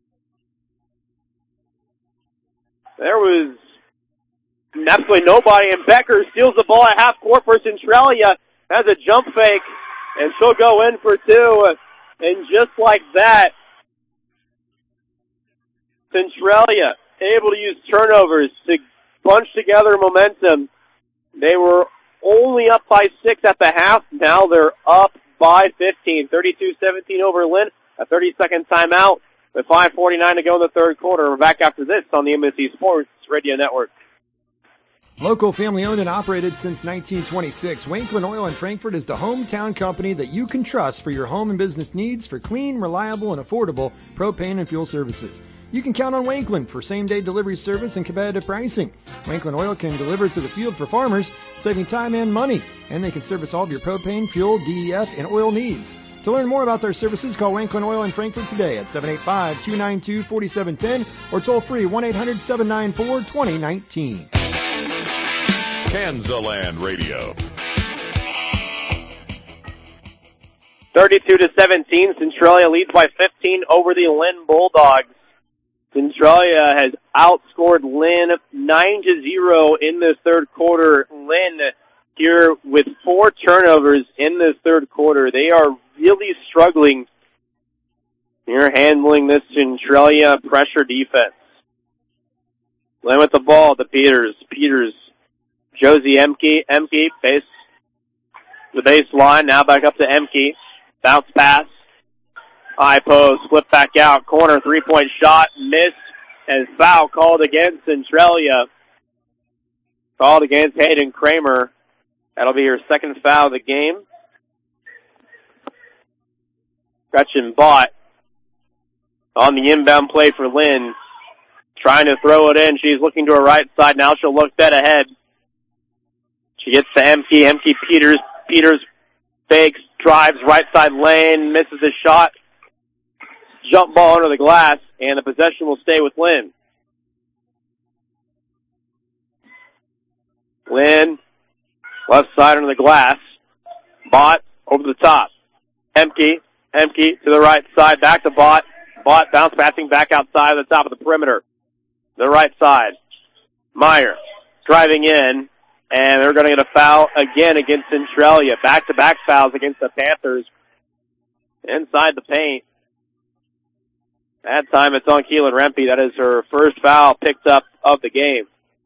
There was absolutely nobody, and Becker steals the ball at half court for Centralia. Has a jump fake, and she'll go in for two. And just like that, Centralia able to use turnovers to bunch together momentum. They were only up by six at the half. Now they're up by fifteen. thirty-two seventeen over Lynn. A thirty-second timeout with five forty-nine to go in the third quarter. We're back after this on the M S C Sports Radio Network. Local, family-owned and operated since nineteen twenty-six, Wanklin Oil in Frankfort is the hometown company that you can trust for your home and business needs for clean, reliable, and affordable propane and fuel services. You can count on Wanklin for same-day delivery service and competitive pricing. Wanklin Oil can deliver to the field for farmers, saving time and money, and they can service all of your propane, fuel, D E F, and oil needs. To learn more about their services, call Wanklin Oil in Frankfort today at seven eight five, two nine two, four seven one zero or toll free one eight hundred, seven nine four, two zero one nine. Kansaland Radio. thirty-two to seventeen, Centralia leads by fifteen over the Lynn Bulldogs. Centralia has outscored Lynn nine to zero in this third quarter. Lynn here with four turnovers in this third quarter. They are really struggling here handling this Centralia pressure defense. Lynn with the ball to Peters. Peters, Josie Emke. Emke, base, the baseline, now back up to Emke. Bounce pass. High post, flip back out, corner, three-point shot, missed, and foul called against Centralia. Called against Hayden Kramer. That'll be her second foul of the game. Gretchen Bott on the inbound play for Lynn. Trying to throw it in. She's looking to her right side. Now she'll look dead ahead. She gets to Emke. Emke Peters. Peters fakes, drives right side lane, misses the shot. jump ball under the glass, and the possession will stay with Lynn. Lynn, left side under the glass. Bott over the top. Emke, Emke to the right side, back to Bott. Bott bounce passing back outside of the top of the perimeter. The right side. Meyer driving in, and they're going to get a foul again against Centralia. Back-to-back fouls against the Panthers inside the paint. That time it's on Keelan Rempe. That is her first foul picked up of the game.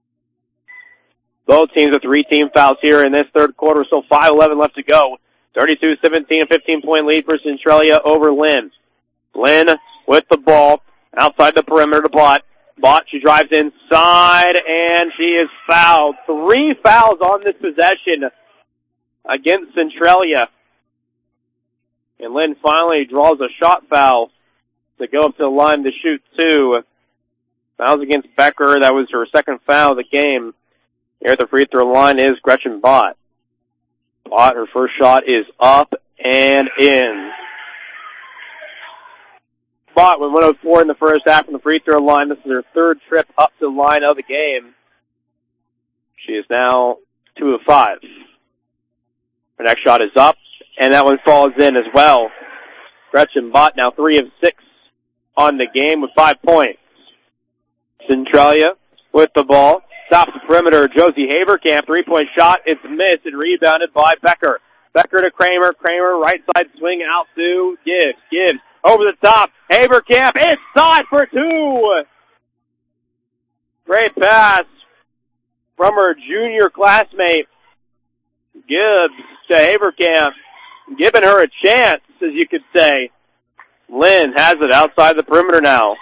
Both teams with three team fouls here in this third quarter, so five eleven left to go. thirty-two seventeen, a fifteen-point lead for Centralia over Lynn. Lynn with the ball outside the perimeter to Bott. Bott, she drives inside, and she is fouled. Three fouls on this possession against Centralia. And Lynn finally draws a shot foul to go up to the line to shoot two. Fouls against Becker. That was her second foul of the game. Here at the free throw line is Gretchen Bott. Bott, her first shot is up and in. Bott with one oh four in the first half from the free throw line. This is her third trip up to the line of the game. She is now two of five. Her next shot is up, and that one falls in as well. Gretchen Bott now three of six on the game with five points. Centralia with the ball. Top of the perimeter, Josie Haberkamp. Three-point shot. It's missed and rebounded by Becker. Becker to Kramer. Kramer, right side swing out to Gibbs. Gibbs over the top. Haberkamp inside for two. Great pass from her junior classmate, Gibbs, to Haberkamp. Giving her a chance, as you could say. Lynn has it outside the perimeter now.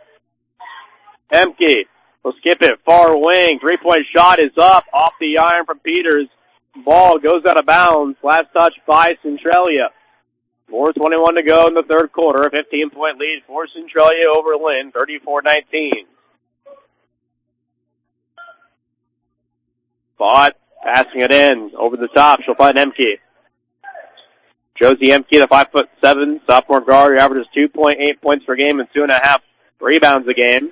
Emke will skip it. Far wing. Three-point shot is up off the iron from Peters. Ball goes out of bounds. Last touch by Centralia. four twenty-one to go in the third quarter. A fifteen-point lead for Centralia over Lynn, thirty-four nineteen. Bott passing it in. Over the top. She'll find Emke. Josie Emke, the five foot seven sophomore guard, who averages two point eight points per game and two and a half rebounds a game.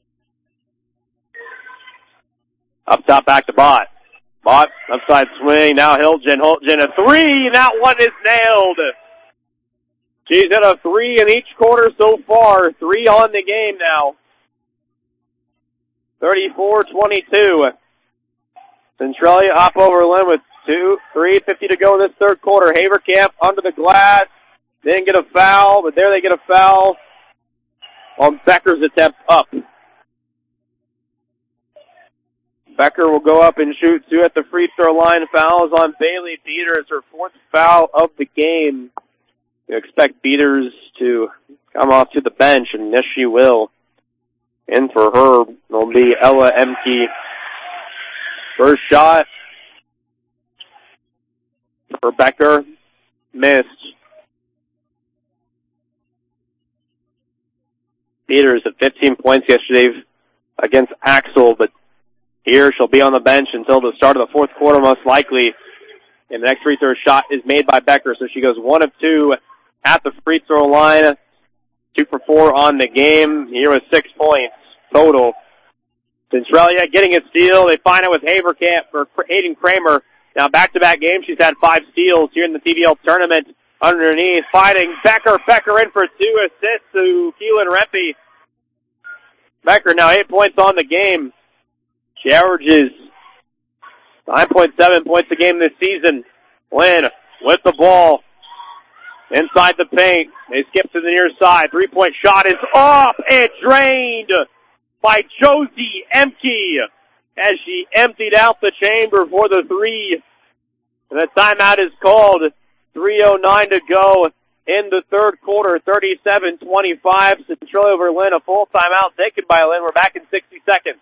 Up top, back to Bott. Bott, upside swing, now Hilton. Hilton, a three, that one is nailed. She's hit a three in each quarter so far. Three on the game now. thirty-four twenty-two. Centralia up over Lynn with two, three fifty to go in this third quarter. Haberkamp under the glass. Didn't get a foul, but there they get a foul on Becker's attempt up. Becker will go up and shoot two at the free throw line. Fouls on Bailey Peters, her fourth foul of the game. You expect Peters to come off to the bench, and yes, she will. And for her will be Ella Emke. First shot for Becker, missed. Peters at fifteen points yesterday against Axel, but here she'll be on the bench until the start of the fourth quarter, most likely. And the next free throw shot is made by Becker, so she goes one of two at the free throw line. Two for four on the game. Here with six points total. Centralia getting a steal. They find it with Haberkamp for Hayden Kramer. Now back-to-back games, she's had five steals here in the T V L tournament. Underneath, fighting Becker. Becker in for two assists to Keelan Rempe. Becker now eight points on the game. She averages nine point seven points a game this season. Lynn with the ball inside the paint. They skip to the near side. Three-point shot is off and drained by Josie Emke as she emptied out the chamber for the three. And the timeout is called. three oh nine to go in the third quarter. thirty-seven twenty-five. Centralia over Lynn. A full timeout taken by Lynn. We're back in sixty seconds.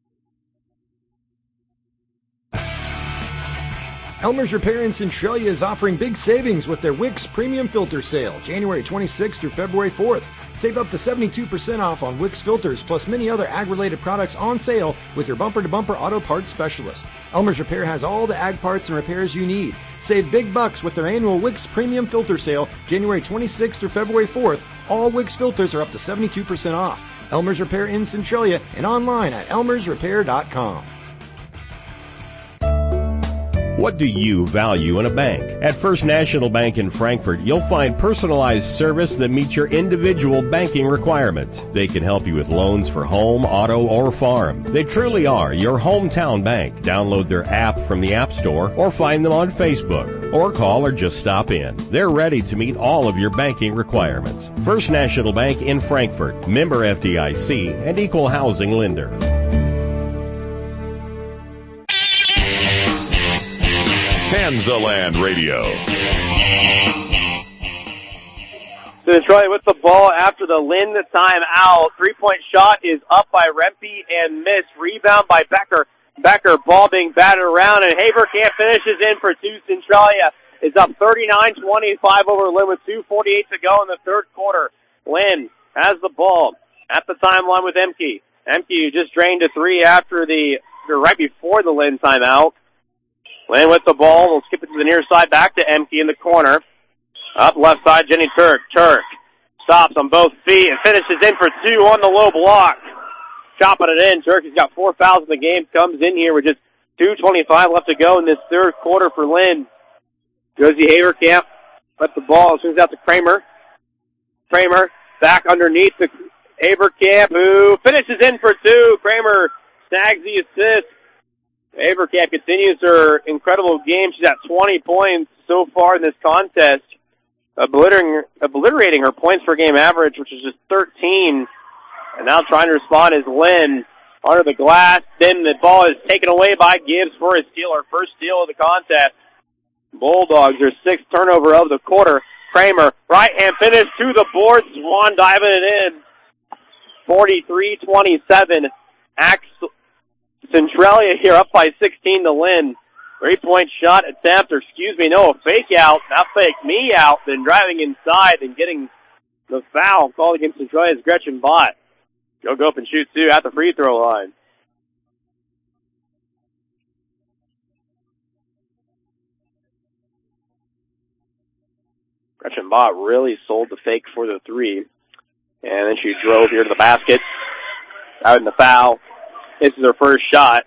Elmer's Repair in Centralia is offering big savings with their Wix Premium Filter Sale, January twenty-sixth through February fourth. Save up to seventy-two percent off on Wix filters, plus many other ag-related products on sale with your bumper-to-bumper auto parts specialist. Elmer's Repair has all the ag parts and repairs you need. Save big bucks with their annual Wix Premium Filter Sale, January twenty-sixth through February fourth, All Wix filters are up to seventy-two percent off. Elmer's Repair in Centralia and online at elmers repair dot com. What do you value in a bank? At First National Bank in Frankfort, you'll find personalized service that meets your individual banking requirements. They can help you with loans for home, auto, or farm. They truly are your hometown bank. Download their app from the App Store or find them on Facebook. Or call or just stop in. They're ready to meet all of your banking requirements. First National Bank in Frankfort, member F D I C and equal housing lender. Kansaland Radio. Centralia with the ball after the Lynn timeout. Three-point shot is up by Rempe and missed. Rebound by Becker. Becker, ball being batted around, and Haverkamp finishes in for two. Centralia is up thirty-nine twenty-five over Lynn with two forty-eight to go in the third quarter. Lynn has the ball at the timeline with Emke. Emke just drained a three after the, or right before the Lynn timeout. Lynn with the ball. We'll skip it to the near side. Back to Emke in the corner. Up left side, Jenny Turk. Turk stops on both feet and finishes in for two on the low block. Chopping it in. Turk has got four fouls in the game. Comes in here with just two twenty-five left to go in this third quarter for Lynn. Josie Haverkamp let the ball. Swings out to Kramer. Kramer back underneath to Haverkamp, who finishes in for two. Kramer snags the assist. Haverkamp continues her incredible game. She's at twenty points so far in this contest, obliterating, obliterating her points per game average, which is just thirteen. And now trying to respond is Lynn under the glass. Then the ball is taken away by Gibbs for a steal, her first steal of the contest. Bulldogs, their sixth turnover of the quarter. Kramer, right-hand finish to the board. Swan diving it in. forty-three twenty-seven. Axel Centralia here up by sixteen to Lynn. Three-point shot attempt, or excuse me, no, a fake out. Not fake me out, then driving inside and getting the foul called against Centralia's Gretchen Bott. She'll go up and shoot two at the free throw line. Gretchen Bott really sold the fake for the three. And then she drove here to the basket. Out in the foul. This is her first shot.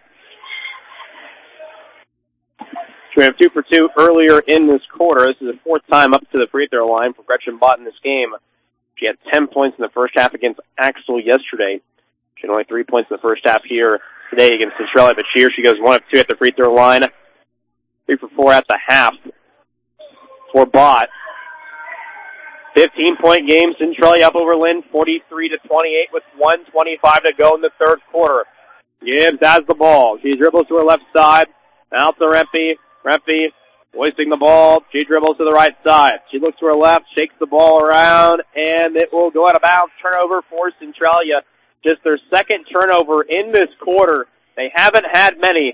She went two for two earlier in this quarter. This is the fourth time up to the free throw line for Gretchen Bott in this game. She had ten points in the first half against Axel yesterday. She had only three points in the first half here today against Centralia, but here she goes one of two at the free throw line. Three for four at the half for Bott. fifteen-point game, Centralia up over Lynn, forty-three to twenty-eight with one twenty-five to go in the third quarter. Gibbs has the ball. She dribbles to her left side. Out to Rempe. Rempe hoisting the ball. She dribbles to the right side. She looks to her left, shakes the ball around, and it will go out of bounds. Turnover for Centralia. Just their second turnover in this quarter. They haven't had many.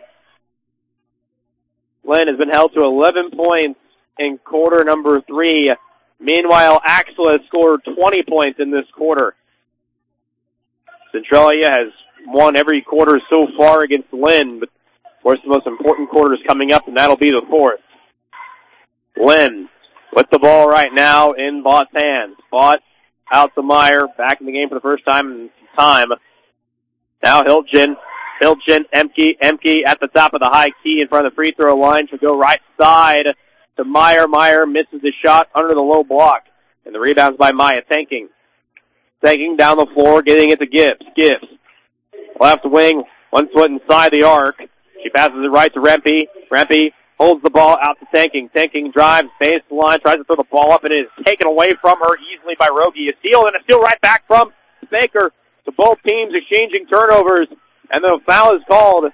Lynn has been held to eleven points in quarter number three. Meanwhile, Axel has scored twenty points in this quarter. Centralia has won every quarter so far against Lynn, but of course the most important quarter is coming up, and that'll be the fourth. Lynn with the ball right now in Bott's hands. Bott out to Meyer, back in the game for the first time in time. Now Hilton, Hilton, Emke, Emke at the top of the high key in front of the free throw line. She'll go right side to Meyer. Meyer misses the shot under the low block. And the rebound's by Maya Tanking. Tanking down the floor, getting it to Gibbs. Gibbs, left wing, one foot inside the arc. She passes it right to Rempe. Rempe holds the ball out to Tanking. Tanking drives, baseline, tries to throw the ball up, and it is taken away from her easily by Rogie. A steal, and a steal right back from Baker. To both teams exchanging turnovers, and the foul is called.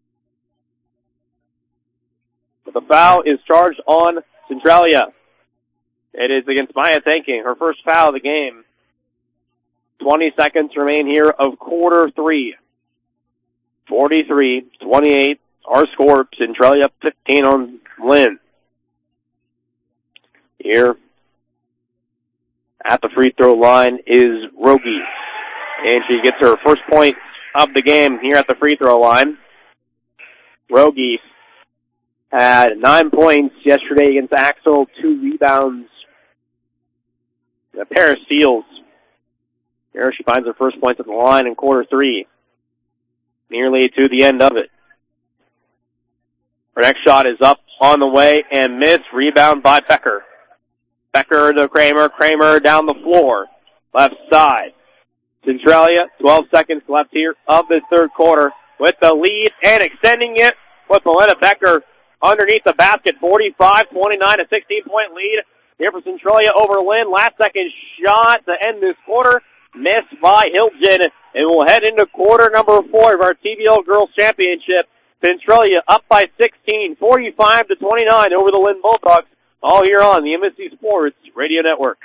The foul is charged on Centralia. It is against Maya Tanking, her first foul of the game. twenty seconds remain here of quarter three. forty-three twenty-eight, our score, Centralia fifteen on Lynn. Here at the free throw line is Rogie. And she gets her first point of the game here at the free throw line. Rogie had nine points yesterday against Axel, two rebounds a pair of steals. Here she finds her first points at the line in quarter three. Nearly to the end of it. Her next shot is up on the way and missed. Rebound by Becker. Becker to Kramer. Kramer down the floor. Left side. Centralia, twelve seconds left here of this third quarter with the lead and extending it with Melissa Becker underneath the basket. forty-five twenty-nine, a sixteen-point lead here for Centralia over Lynn. Last second shot to end this quarter. Missed by Hilton. And we'll head into quarter number four of our T V L Girls Championship. Centralia up by sixteen, forty-five to twenty-nine over the Lynn Bulldogs. All here on the M S C Sports Radio Network.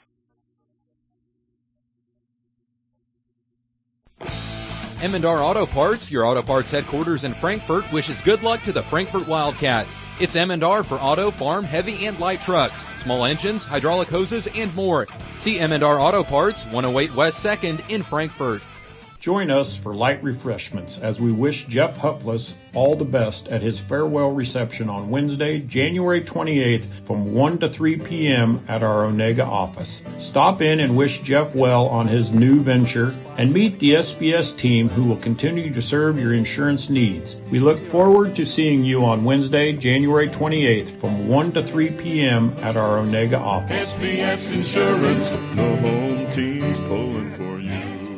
Emendar Auto Parts, your auto parts headquarters in Frankfort, wishes good luck to the Frankfort Wildcats. It's Emendar for auto, farm, heavy, and light trucks, small engines, hydraulic hoses, and more. See Emendar Auto Parts, one oh eight West second in Frankfort. Join us for light refreshments as we wish Jeff Huffless all the best at his farewell reception on Wednesday, January twenty-eighth from one to three p.m. at our Onega office. Stop in and wish Jeff well on his new venture and meet the S B S team who will continue to serve your insurance needs. We look forward to seeing you on Wednesday, January twenty-eighth from one to three p.m. at our Onega office. S B S Insurance, no home team's pulling for you.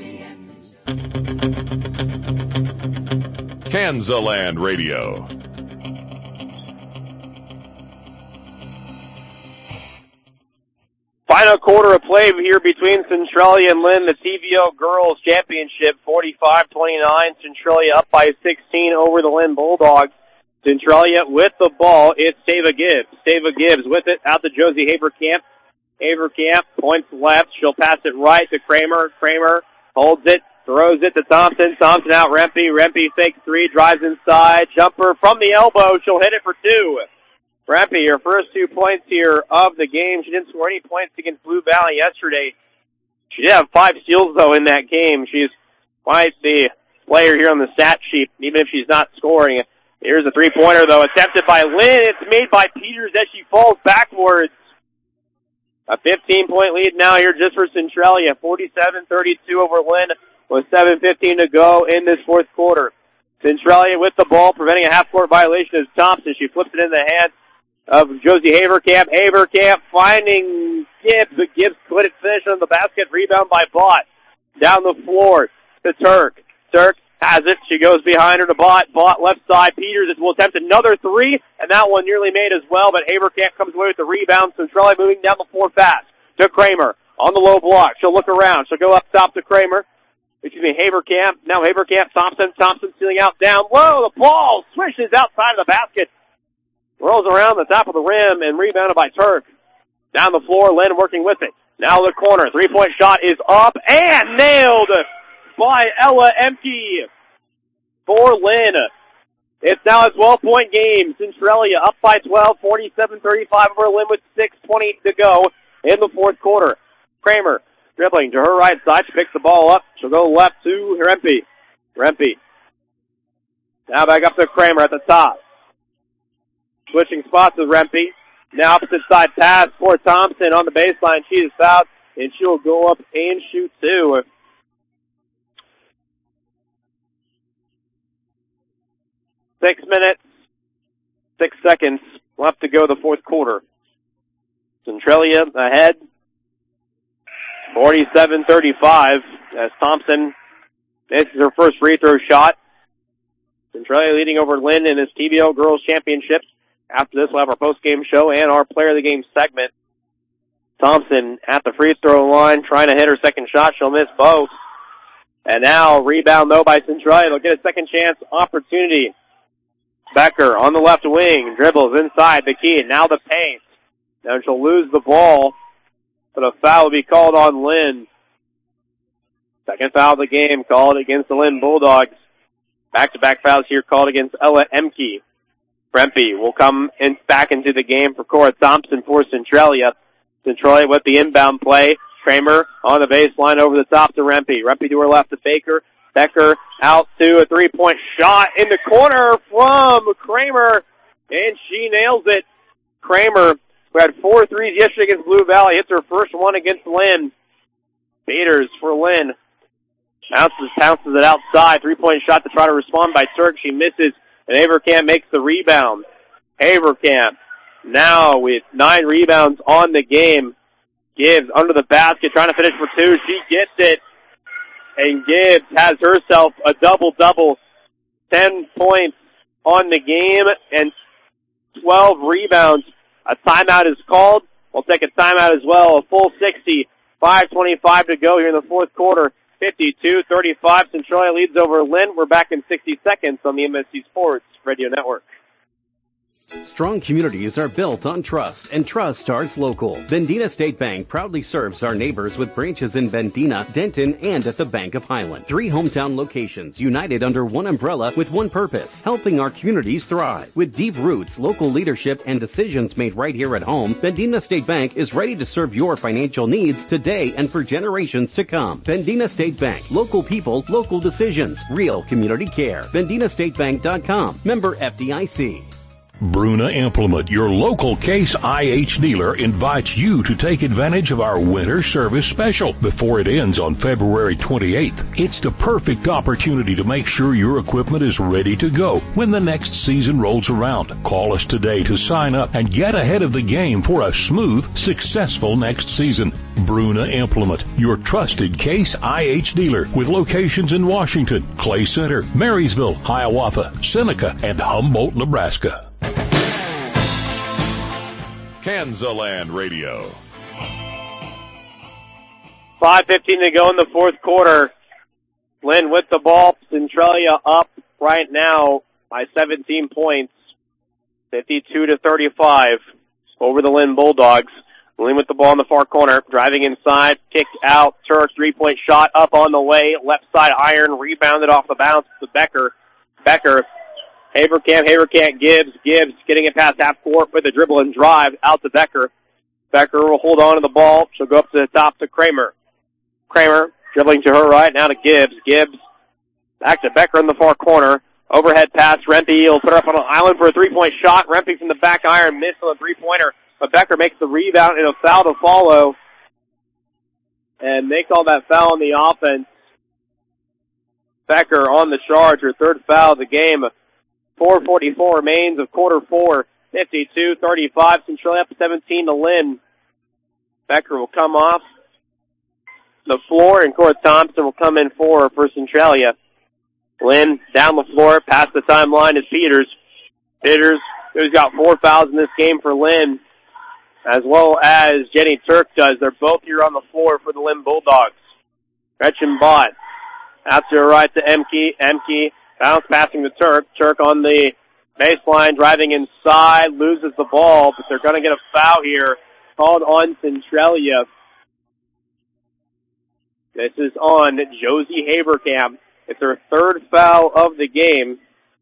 Kansaland Radio. Final quarter of play here between Centralia and Lynn, the T V L Girls Championship, forty-five twenty-nine. Centralia up by sixteen over the Lynn Bulldogs. Centralia with the ball. It's Stava Gibbs. Stava Gibbs with it out to Josie Haberkamp. Haberkamp points left. She'll pass it right to Kramer. Kramer holds it. Throws it to Thompson. Thompson out Rempe. Rempe fakes three, drives inside. Jumper from the elbow. She'll hit it for two. Rempe, her first two points here of the game. She didn't score any points against Blue Valley yesterday. She did have five steals, though, in that game. She's quite the player here on the stat sheet, even if she's not scoring. Here's a three-pointer, though, attempted by Lynn. It's made by Peters as she falls backwards. A fifteen-point lead now here just for Centralia. forty-seven thirty-two over Lynn with seven fifteen to go in this fourth quarter. Centralia with the ball, preventing a half-court violation is Thompson. She flips it in the hands of Josie Haberkamp. Haberkamp finding Gibbs, but Gibbs couldn't finish on the basket. Rebound by Bott. Down the floor to Turk. Turk has it. She goes behind her to Bott. Bott left side. Peters will attempt another three, and that one nearly made as well, but Haberkamp comes away with the rebound. Centralia moving down the floor fast to Kramer on the low block. She'll look around. She'll go up top to Kramer. Excuse me, Haberkamp. Now Haberkamp, Thompson. Thompson stealing out down low. The ball swishes outside of the basket. Rolls around the top of the rim and rebounded by Turk. Down the floor, Lynn working with it. Now the corner. Three-point shot is up and nailed by Ella Emke for Lynn. It's now a twelve-point game. Centralia up by twelve, forty-seven thirty-five over Lynn with six twenty to go in the fourth quarter. Kramer dribbling to her right side. She picks the ball up. She'll go left to Rempe. Rempe. Now back up to Kramer at the top. Switching spots with Rempe. Now opposite side pass for Thompson on the baseline. She is fouled, and she'll go up and shoot two. Six minutes, six seconds left to go the fourth quarter. Centralia ahead, forty-seven thirty-five, as Thompson misses her first free throw shot. Centralia leading over Lynn in this T V L Girls Championship. After this, we'll have our post-game show and our Player of the Game segment. Thompson at the free throw line, trying to hit her second shot. She'll miss both. And now, rebound, though, by Centralia. They'll get a second chance opportunity. Becker on the left wing, dribbles inside the key. Now the paint. Now she'll lose the ball, but a foul will be called on Lynn. Second foul of the game called against the Lynn Bulldogs. Back-to-back fouls here called against Ella Emke. Rempe will come in, back into the game for Cora Thompson for Centralia. Centralia with the inbound play. Kramer on the baseline over the top to Rempe. Rempe to her left to Baker. Becker out to a three-point shot in the corner from Kramer, and she nails it. Kramer who had four threes yesterday against Blue Valley, hits her first one against Lynn. Peters for Lynn. Bounces, pounces it outside. Three-point shot to try to respond by Turk. She misses, and Haverkamp makes the rebound. Haverkamp now with nine rebounds on the game. Gibbs under the basket, trying to finish for two. She gets it, and Gibbs has herself a double-double. Ten points on the game and twelve rebounds. A timeout is called. We'll take a timeout as well. A full sixty. five twenty-five to go here in the fourth quarter. fifty-two thirty-five. Centralia leads over Lynn. We're back in sixty seconds on the M S C Sports Radio Network. Strong communities are built on trust, and trust starts local. Bendina State Bank proudly serves our neighbors with branches in Bendina, Denton, and at the Bank of Highland. Three hometown locations united under one umbrella with one purpose, helping our communities thrive. With deep roots, local leadership, and decisions made right here at home, Bendina State Bank is ready to serve your financial needs today and for generations to come. Bendina State Bank, local people, local decisions, real community care. Bendina State Bank dot com, member F D I C. Bruna Implement, your local Case I H dealer, invites you to take advantage of our winter service special before it ends on February twenty-eighth. It's the perfect opportunity to make sure your equipment is ready to go when the next season rolls around. Call us today to sign up and get ahead of the game for a smooth, successful next season. Bruna Implement, your trusted Case I H dealer with locations in Washington, Clay Center, Marysville, Hiawatha, Seneca, and Humboldt, Nebraska. Kansaland Radio. five fifteen to go in the fourth quarter. Lynn with the ball. Centralia up right now by seventeen points. fifty-two to thirty-five over the Lynn Bulldogs. Lynn with the ball in the far corner. Driving inside. Kick out. Turk three-point shot up on the way. Left side iron. Rebounded off the bounce to Becker. Becker. Haverkamp, Haverkamp, Gibbs, Gibbs getting it past half court with a dribble and drive out to Becker. Becker will hold on to the ball. She'll go up to the top to Kramer. Kramer dribbling to her right, now to Gibbs. Gibbs back to Becker in the far corner. Overhead pass, Rempe will put her up on an island for a three-point shot. Rempe from the back iron, missed on a three-pointer, but Becker makes the rebound and a foul to follow. And they call that foul on the offense. Becker on the charge, her third foul of the game. four forty-four remains of quarter four. fifty-two thirty-five. Centralia up seventeen to Lynn. Becker will come off the floor, and Cora Thompson will come in for for Centralia. Lynn down the floor, past the timeline is Peters. Peters, who's got four fouls in this game for Lynn, as well as Jenny Turk does. They're both here on the floor for the Lynn Bulldogs. Gretchen Bott out to her right to Emke. Emke bounce passing to Turk. Turk on the baseline, driving inside, loses the ball, but they're going to get a foul here called on Centralia. This is on Josie Haverkamp. It's her third foul of the game.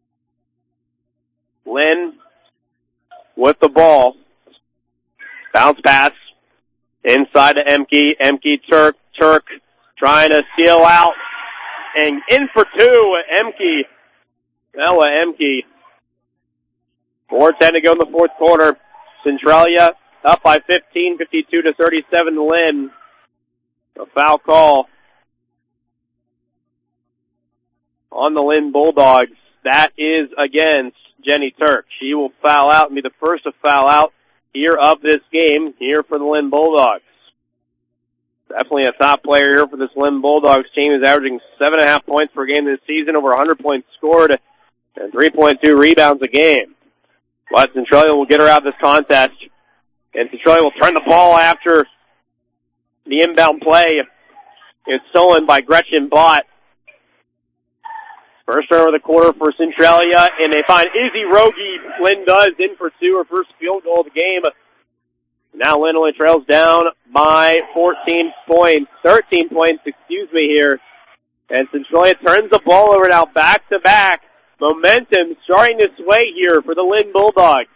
Lynn with the ball. Bounce pass inside to Emke. Emke, Turk. Turk trying to steal out. And in for two, Emke. Ella Emke. four ten to go in the fourth quarter. Centralia up by fifteen, fifty-two to thirty-seven Lynn. A foul call on the Lynn Bulldogs. That is against Jenny Turk. She will foul out and be the first to foul out here of this game here for the Lynn Bulldogs. Definitely a top player here for this Lynn Bulldogs team. Is averaging seven and a half points per game this season, over one hundred points scored, and three point two rebounds a game. But Centralia will get her out of this contest, and Centralia will turn the ball after the inbound play. It's stolen by Gretchen Bott. First turnover of the quarter for Centralia, and they find Izzy Rogie. Lynn does in for two, her first field goal of the game. Now Lynn only trails down by fourteen points, thirteen points, excuse me here. And Centralia turns the ball over now back to back. Momentum starting to sway here for the Lynn Bulldogs.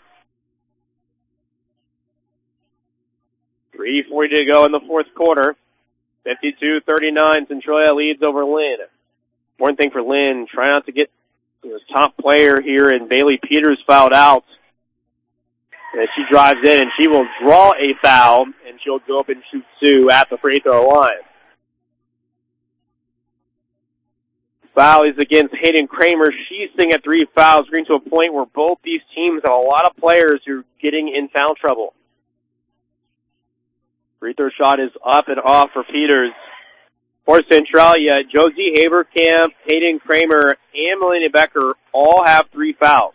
three forty to go in the fourth quarter. fifty-two thirty-nine, Centralia leads over Lynn. One thing for Lynn, try not to get the top player here, and Bailey Peters fouled out. And she drives in, and she will draw a foul, and she'll go up and shoot two at the free throw line. Foul is against Hayden Kramer. She's sitting at three fouls, getting to a point where both these teams have a lot of players who are getting in foul trouble. Free throw shot is up and off for Peters. For Centralia, Josie Haberkamp, Hayden Kramer, and Melanie Becker all have three fouls.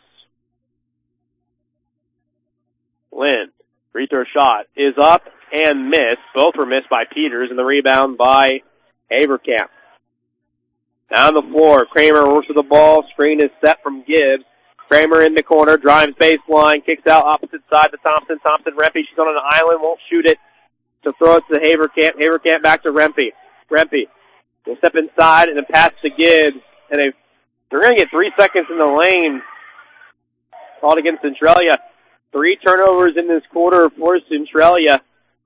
Lynn, free throw shot is up and missed. Both were missed by Peters, and the rebound by Haberkamp. Down the floor, Kramer works with the ball. Screen is set from Gibbs. Kramer in the corner, drives baseline, kicks out opposite side to Thompson. Thompson, Rempe, she's on an island, won't shoot it. To throw it to Haberkamp. Haberkamp back to Rempe. Rempe will step inside and then pass to Gibbs. And they, they're going to get three seconds in the lane. Called against Centralia. Three turnovers in this quarter for Centralia.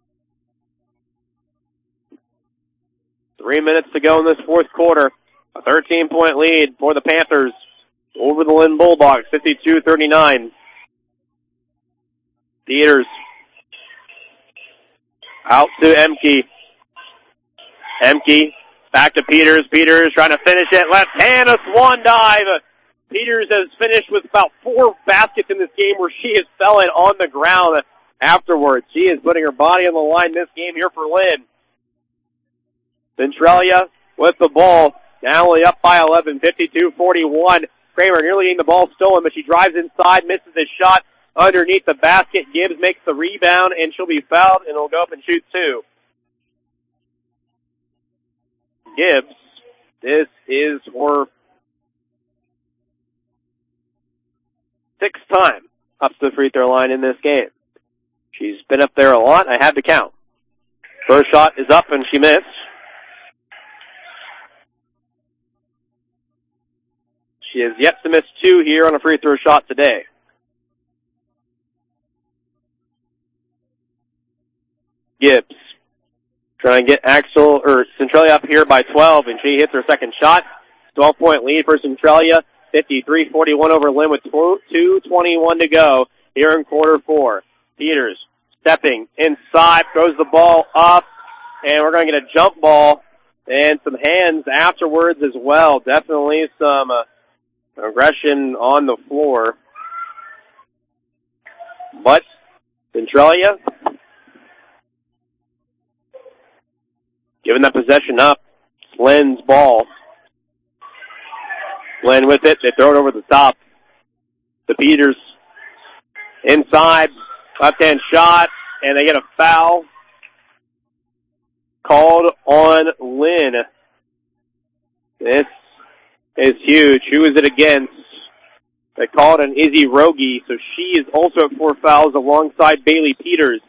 Three minutes to go in this fourth quarter. A thirteen-point lead for the Panthers over the Lynn Bulldogs, fifty-two thirty-nine. Peters out to Emke. Emke back to Peters. Peters trying to finish it. Left hand, a swan dive. Peters has finished with about four baskets in this game where she has fallen on the ground afterwards. She is putting her body on the line this game here for Lynn. Centralia with the ball. Now only up by eleven, fifty-two forty-one. Kramer nearly getting the ball stolen, but she drives inside, misses a shot underneath the basket. Gibbs makes the rebound, and she'll be fouled, and will go up and shoot two. Gibbs, this is her sixth time up to the free throw line in this game. She's been up there a lot. I had to count. First shot is up, and she missed. She has yet to miss two here on a free throw shot today. Gibbs trying to get Axel or Centralia up here by twelve, and she hits her second shot. twelve-point lead for Centralia, fifty-three forty-one over Lynn with two twenty-one to go here in quarter four. Peters stepping inside, throws the ball up, and we're going to get a jump ball and some hands afterwards as well. Definitely some uh, aggression on the floor. But Centralia giving that possession up. Lynn's ball. Lynn with it. They throw it over the top. The Peters inside. Left-hand shot. And they get a foul called on Lynn. This is huge. Who is it against? They call it an Izzy Rogie, so she is also at four fouls alongside Bailey Peters.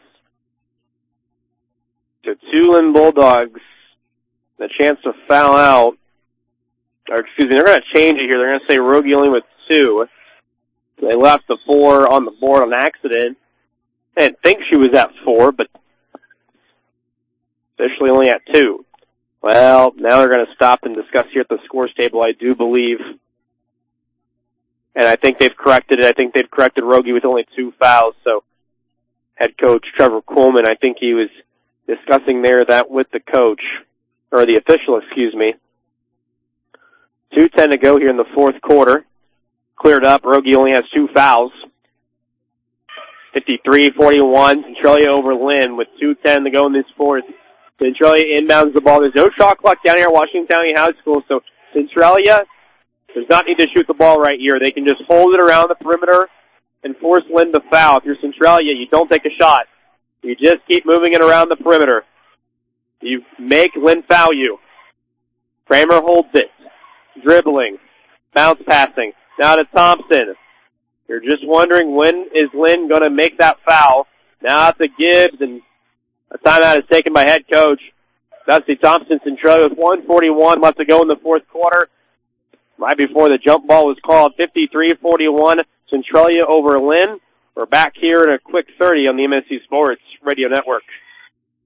To two Lynn Bulldogs, the chance to foul out. Or excuse me, they're going to change it here. They're going to say Rogie only with two. They left the four on the board on accident. I didn't think she was at four, but officially only at two. Well, now they're going to stop and discuss here at the scores table, I do believe. And I think they've corrected it. I think they've corrected Rogie with only two fouls. So head coach Trevor Coleman, I think he was discussing there that with the coach, or the official, excuse me. two ten to go here in the fourth quarter. Cleared up. Rogie only has two fouls. fifty-three forty-one. Centralia over Lynn with two ten to go in this fourth. Centralia inbounds the ball. There's no shot clock down here at Washington County High School, so Centralia does not need to shoot the ball right here. They can just hold it around the perimeter and force Lynn to foul. If you're Centralia, you don't take a shot. You just keep moving it around the perimeter. You make Lynn foul you. Kramer holds it. Dribbling. Bounce passing. Now to Thompson. You're just wondering when is Lynn going to make that foul. Now to Gibbs, and a timeout is taken by head coach Dusty Thompson. Centralia with one forty-one left to go in the fourth quarter. Right before the jump ball was called, fifty-three forty-one. Centralia over Lynn. We're back here in a quick thirty on the M S C Sports Radio Network.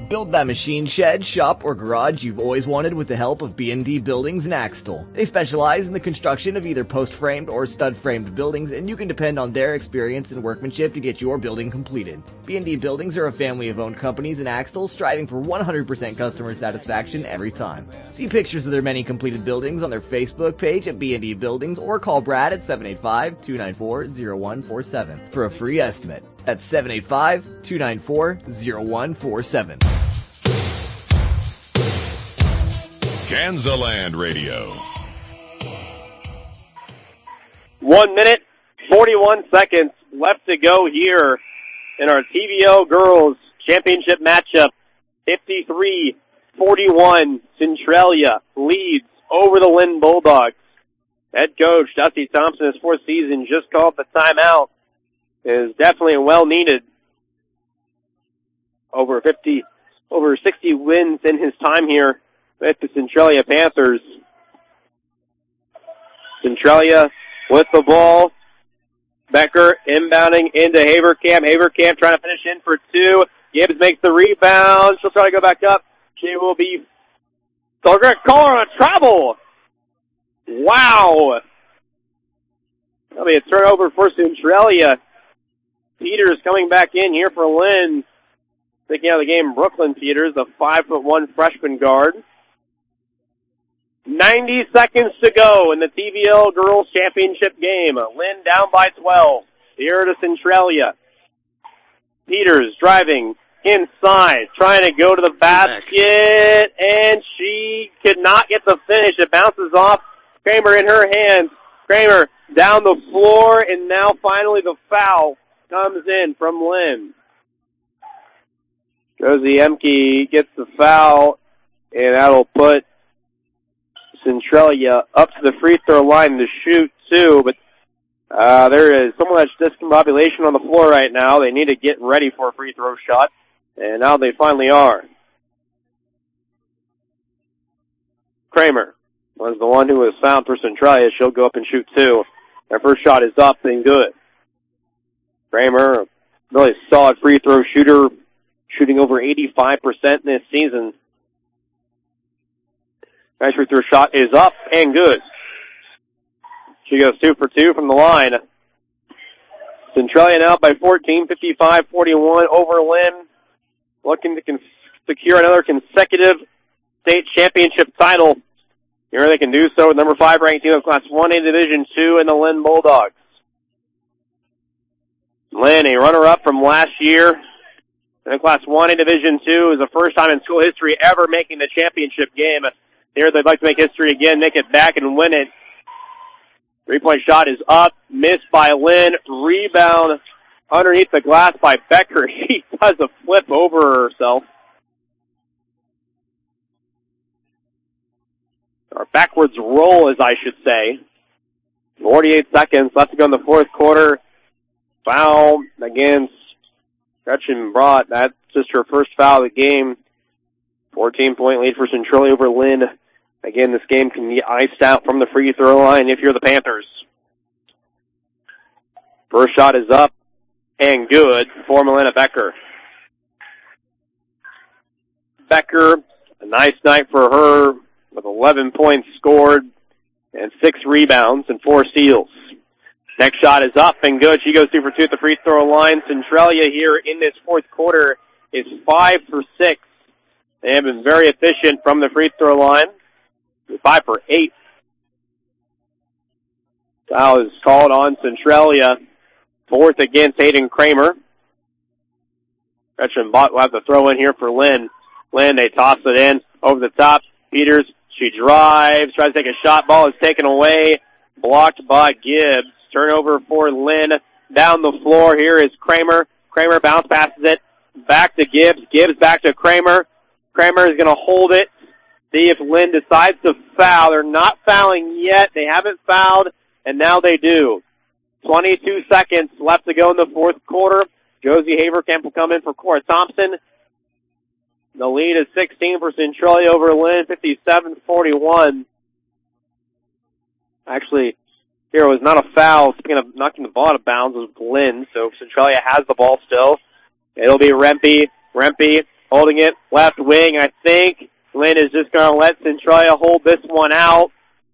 Build that machine shed, shop, or garage you've always wanted with the help of B and D Buildings in Axtell. They specialize in the construction of either post-framed or stud-framed buildings, and you can depend on their experience and workmanship to get your building completed. B and D Buildings are a family of owned companies in Axtell, striving for one hundred percent customer satisfaction every time. See pictures of their many completed buildings on their Facebook page at B and D Buildings, or call Brad at seven eight five, two nine four, zero one four seven for a free estimate. That's seven eight five, two nine four, zero one four seven. Kansaland Radio. One minute, forty-one seconds left to go here in our T V L Girls Championship matchup. fifty-three forty-one, Centralia leads over the Lynn Bulldogs. Head coach Dusty Thompson, his fourth season, just called the timeout. Is definitely well needed. Over fifty, over sixty wins in his time here with the Centralia Panthers. Centralia with the ball. Becker inbounding into Haverkamp. Haverkamp trying to finish in for two. Gibbs makes the rebound. She'll try to go back up. She will be... So we're going to call her on a travel. Wow. That'll be a turnover for Centralia. Peters coming back in here for Lynn. Taking out of the game, Brooklyn Peters, the five foot one freshman guard. ninety seconds to go in the T V L Girls Championship game. Lynn down by twelve. Here to Centralia. Peters driving inside, trying to go to the basket, and she could not get the finish. It bounces off. Kramer in her hands. Kramer down the floor, and now finally the foul comes in from Lynn. Josie Emke gets the foul, and that'll put Centralia up to the free throw line to shoot two, but uh, there is so much discombobulation on the floor right now. They need to get ready for a free throw shot, and now they finally are. Kramer was the one who was fouled for Centralia. She'll go up and shoot two. Her first shot is up and good. Kramer, really solid free throw shooter, shooting over eighty-five percent this season. Nice free throw shot is up and good. She goes two for two from the line. Centralia now by fourteen, fifty-five forty-one over Lynn, looking to con- secure another consecutive state championship title. Here they can do so with number five ranked team of Class one A Division two in the Lynn Bulldogs. Lynn, a runner-up from last year in Class one A Division two, is the first time in school history ever making the championship game. Here they'd like to make history again, make it back and win it. Three-point shot is up, missed by Lynn. Rebound underneath the glass by Becker. She does a flip over herself. Or backwards roll, as I should say. forty-eight seconds left to go in the fourth quarter. Foul against Gretchen Brott. That's just her first foul of the game. fourteen-point lead for Centralia over Lynn. Again, this game can be iced out from the free throw line if you're the Panthers. First shot is up and good for Milena Becker. Becker, a nice night for her with eleven points scored and six rebounds and four steals. Next shot is up and good. She goes two for two at the free throw line. Centralia here in this fourth quarter is five for six. They have been very efficient from the free throw line. Five for eight. Foul is called on Centralia. Fourth against Hayden Kramer. Gretchen Bott will have to throw in here for Lynn. Lynn, they toss it in over the top. Peters, she drives, tries to take a shot. Ball is taken away. Blocked by Gibbs. Turnover for Lynn. Down the floor here is Kramer. Kramer bounce passes it back to Gibbs. Gibbs back to Kramer. Kramer is going to hold it. See if Lynn decides to foul. They're not fouling yet. They haven't fouled, and now they do. twenty-two seconds left to go in the fourth quarter. Josie Haverkamp will come in for Cora Thompson. The lead is sixteen for Centralia over Lynn, fifty-seven forty-one. Actually, here was not a foul. Speaking of knocking the ball out of bounds, it was Lynn, so Centralia has the ball still. It'll be Rempe. Rempe Holding it left wing, I think. Lynn is just going to let Centralia hold this one out.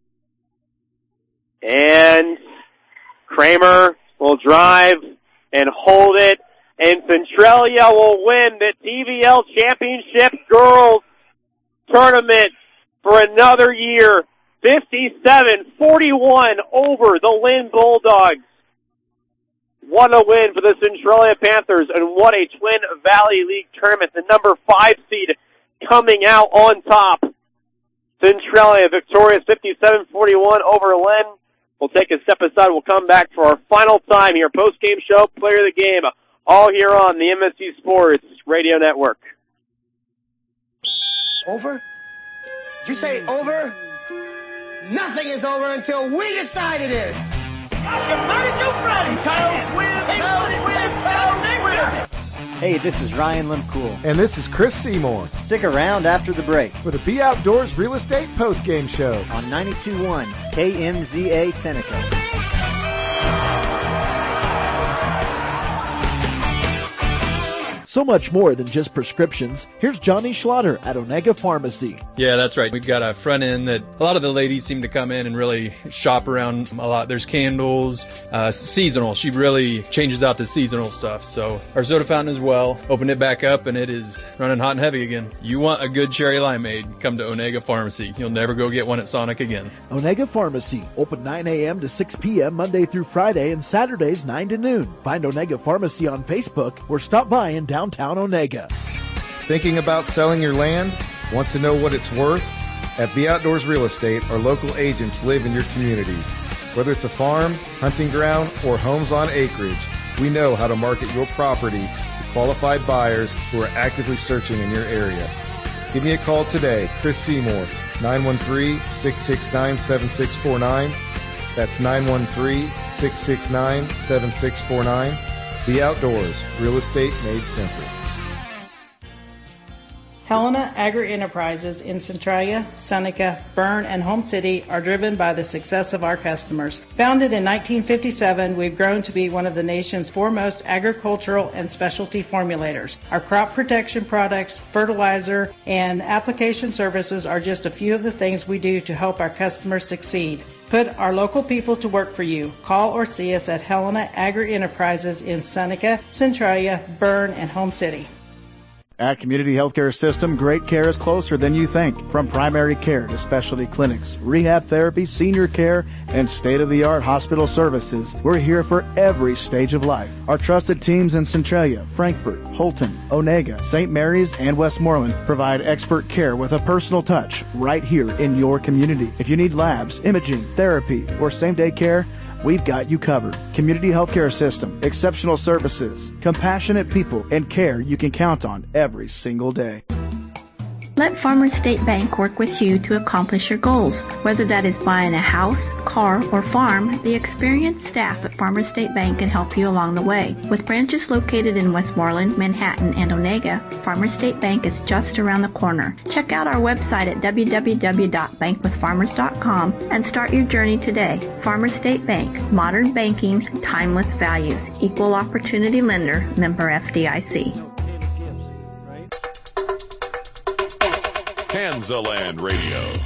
And Kramer will drive and hold it. And Centralia will win the T V L Championship Girls Tournament for another year. fifty-seven forty-one over the Lynn Bulldogs. What a win for the Centralia Panthers, and what a Twin Valley League tournament. The number five seed coming out on top. Centralia victorious fifty-seven forty-one over Lynn. We'll take a step aside. We'll come back for our final time here. Post-game show, player of the game, all here on the M S C Sports Radio Network. Over? Did you say over? Nothing is over until we decide it is. Hey, this is Ryan Limcool. And this is Chris Seymour. Stick around after the break for the Be Outdoors Real Estate Postgame Show on ninety-two point one K M Z A Seneca. So much more than just prescriptions. Here's Johnny Schlatter at Onega Pharmacy. Yeah, that's right. We've got a front end that a lot of the ladies seem to come in and really shop around a lot. There's candles, uh, seasonal. She really changes out the seasonal stuff. So our soda fountain as well. Opened it back up and it is running hot and heavy again. You want a good cherry limeade, come to Onega Pharmacy. You'll never go get one at Sonic again. Onega Pharmacy, open nine a.m. to six p.m. Monday through Friday and Saturdays nine to noon. Find Onega Pharmacy on Facebook or stop by in downtown Downtown Onega. Thinking about selling your land? Want to know what it's worth? At Be Outdoors Real Estate, our local agents live in your communities. Whether it's a farm, hunting ground, or homes on acreage, we know how to market your property to qualified buyers who are actively searching in your area. Give me a call today, Chris Seymour, nine one three, six six nine, seven six four nine. That's nine one three, six six nine, seven six four nine. Be Outdoors, real estate made simple. Helena Agri-Enterprises in Centralia, Seneca, Berne, and Home City are driven by the success of our customers. Founded in nineteen fifty-seven, we've grown to be one of the nation's foremost agricultural and specialty formulators. Our crop protection products, fertilizer, and application services are just a few of the things we do to help our customers succeed. Put our local people to work for you. Call or see us at Helena Agri-Enterprises in Seneca, Centralia, Berne, and Home City. At Community Healthcare System, great care is closer than you think. From primary care to specialty clinics, rehab therapy, senior care, and state-of-the-art hospital services, we're here for every stage of life. Our trusted teams in Centralia, Frankfort, Holton, Onega, Saint Mary's, and Westmoreland provide expert care with a personal touch right here in your community. If you need labs, imaging, therapy, or same-day care, we've got you covered. Community Healthcare System, exceptional services, compassionate people, and care you can count on every single day. Let Farmers State Bank work with you to accomplish your goals. Whether that is buying a house, car, or farm, the experienced staff at Farmers State Bank can help you along the way. With branches located in Westmoreland, Manhattan, and Onega, Farmers State Bank is just around the corner. Check out our website at w w w dot bank with farmers dot com and start your journey today. Farmers State Bank, modern banking, timeless values, equal opportunity lender, member F D I C. Kansaland Radio.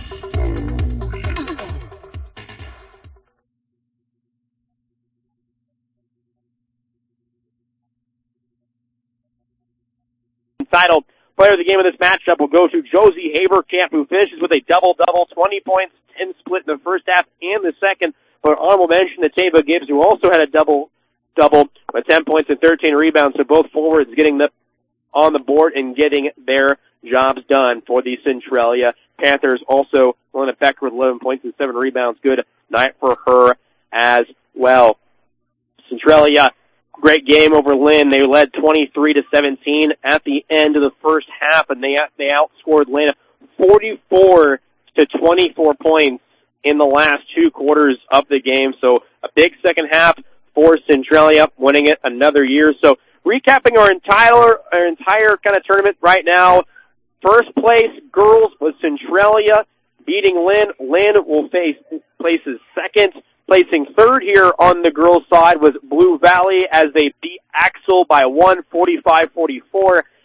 Title player of the game of this matchup will go to Josie Haberkamp, who finishes with a double-double, twenty points, ten split in the first half and the second. For honorable mention to Tava Gibbs, who also had a double-double with ten points and thirteen rebounds. So both forwards getting the on the board and getting their jobs done for the Centralia Panthers. Also, Lena Becker with eleven points and seven rebounds. Good night for her as well. Centralia, great game over Lynn. They led twenty-three to seventeen at the end of the first half, and they they outscored Lynn forty-four to twenty-four points in the last two quarters of the game. So a big second half for Centralia, winning it another year. So recapping our entire our entire kind of tournament right now. First place, girls, was Centralia beating Lynn. Lynn will face places second. Placing third here on the girls' side was Blue Valley as they beat Axel by one, forty-five forty-four.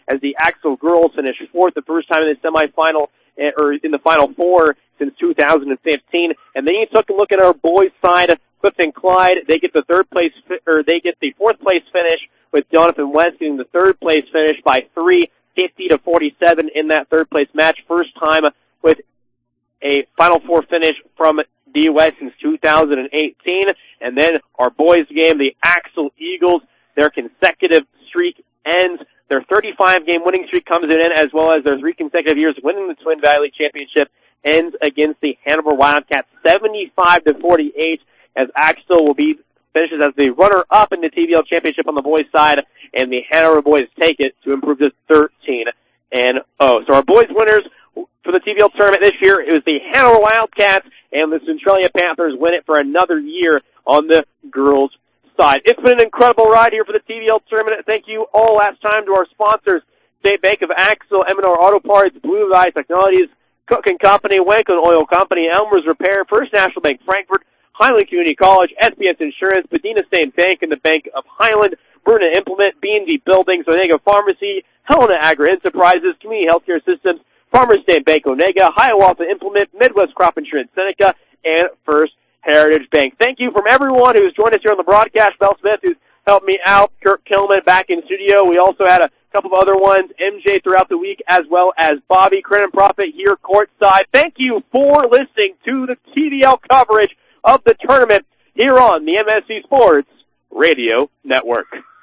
as the Axel girls finished fourth, the first time in the semifinal, or in the Final Four since two thousand fifteen. And then you took a look at our boys' side, Clifton Clyde. They get the third place, or they get the fourth place finish, with Jonathan West getting the third place finish by three, fifty to forty-seven in that third place match. First time with a Final Four finish from D U S since two thousand eighteen. And then our boys' game, the Axel Eagles, their consecutive streak ends. Their thirty-five game winning streak comes in, as well as their three consecutive years winning the Twin Valley Championship ends against the Hanover Wildcats seventy-five to forty-eight, as Axel will be finishes as the runner-up in the T V L Championship on the boys' side, and the Hanover boys take it to improve to thirteen and oh. So our boys' winners for the T V L tournament this year, it was the Hanover Wildcats, and the Centralia Panthers win it for another year on the girls' side. It's been an incredible ride here for the T V L tournament. Thank you all last time to our sponsors, State Bank of Axel, M and R Auto Parts, Blue Valley Technologies, Cook and Company, Wanklin Oil Company, Elmer's Repair, First National Bank Frankfort, Highland Community College, S B S Insurance, Medina State Bank, and the Bank of Highland, Bruna Implement, B and D Buildings, Onega Pharmacy, Helena Agri Enterprises, Community Healthcare Systems, Farmers State Bank Onega, Hiawatha Implement, Midwest Crop Insurance Seneca, and First Heritage Bank. Thank you from everyone who's joined us here on the broadcast. Bell Smith, who's helped me out, Kirk Kilman back in studio. We also had a couple of other ones, M J throughout the week, as well as Bobby, Credit Profit here courtside. Thank you for listening to the T V L coverage of the tournament here on the M S C Sports Radio Network.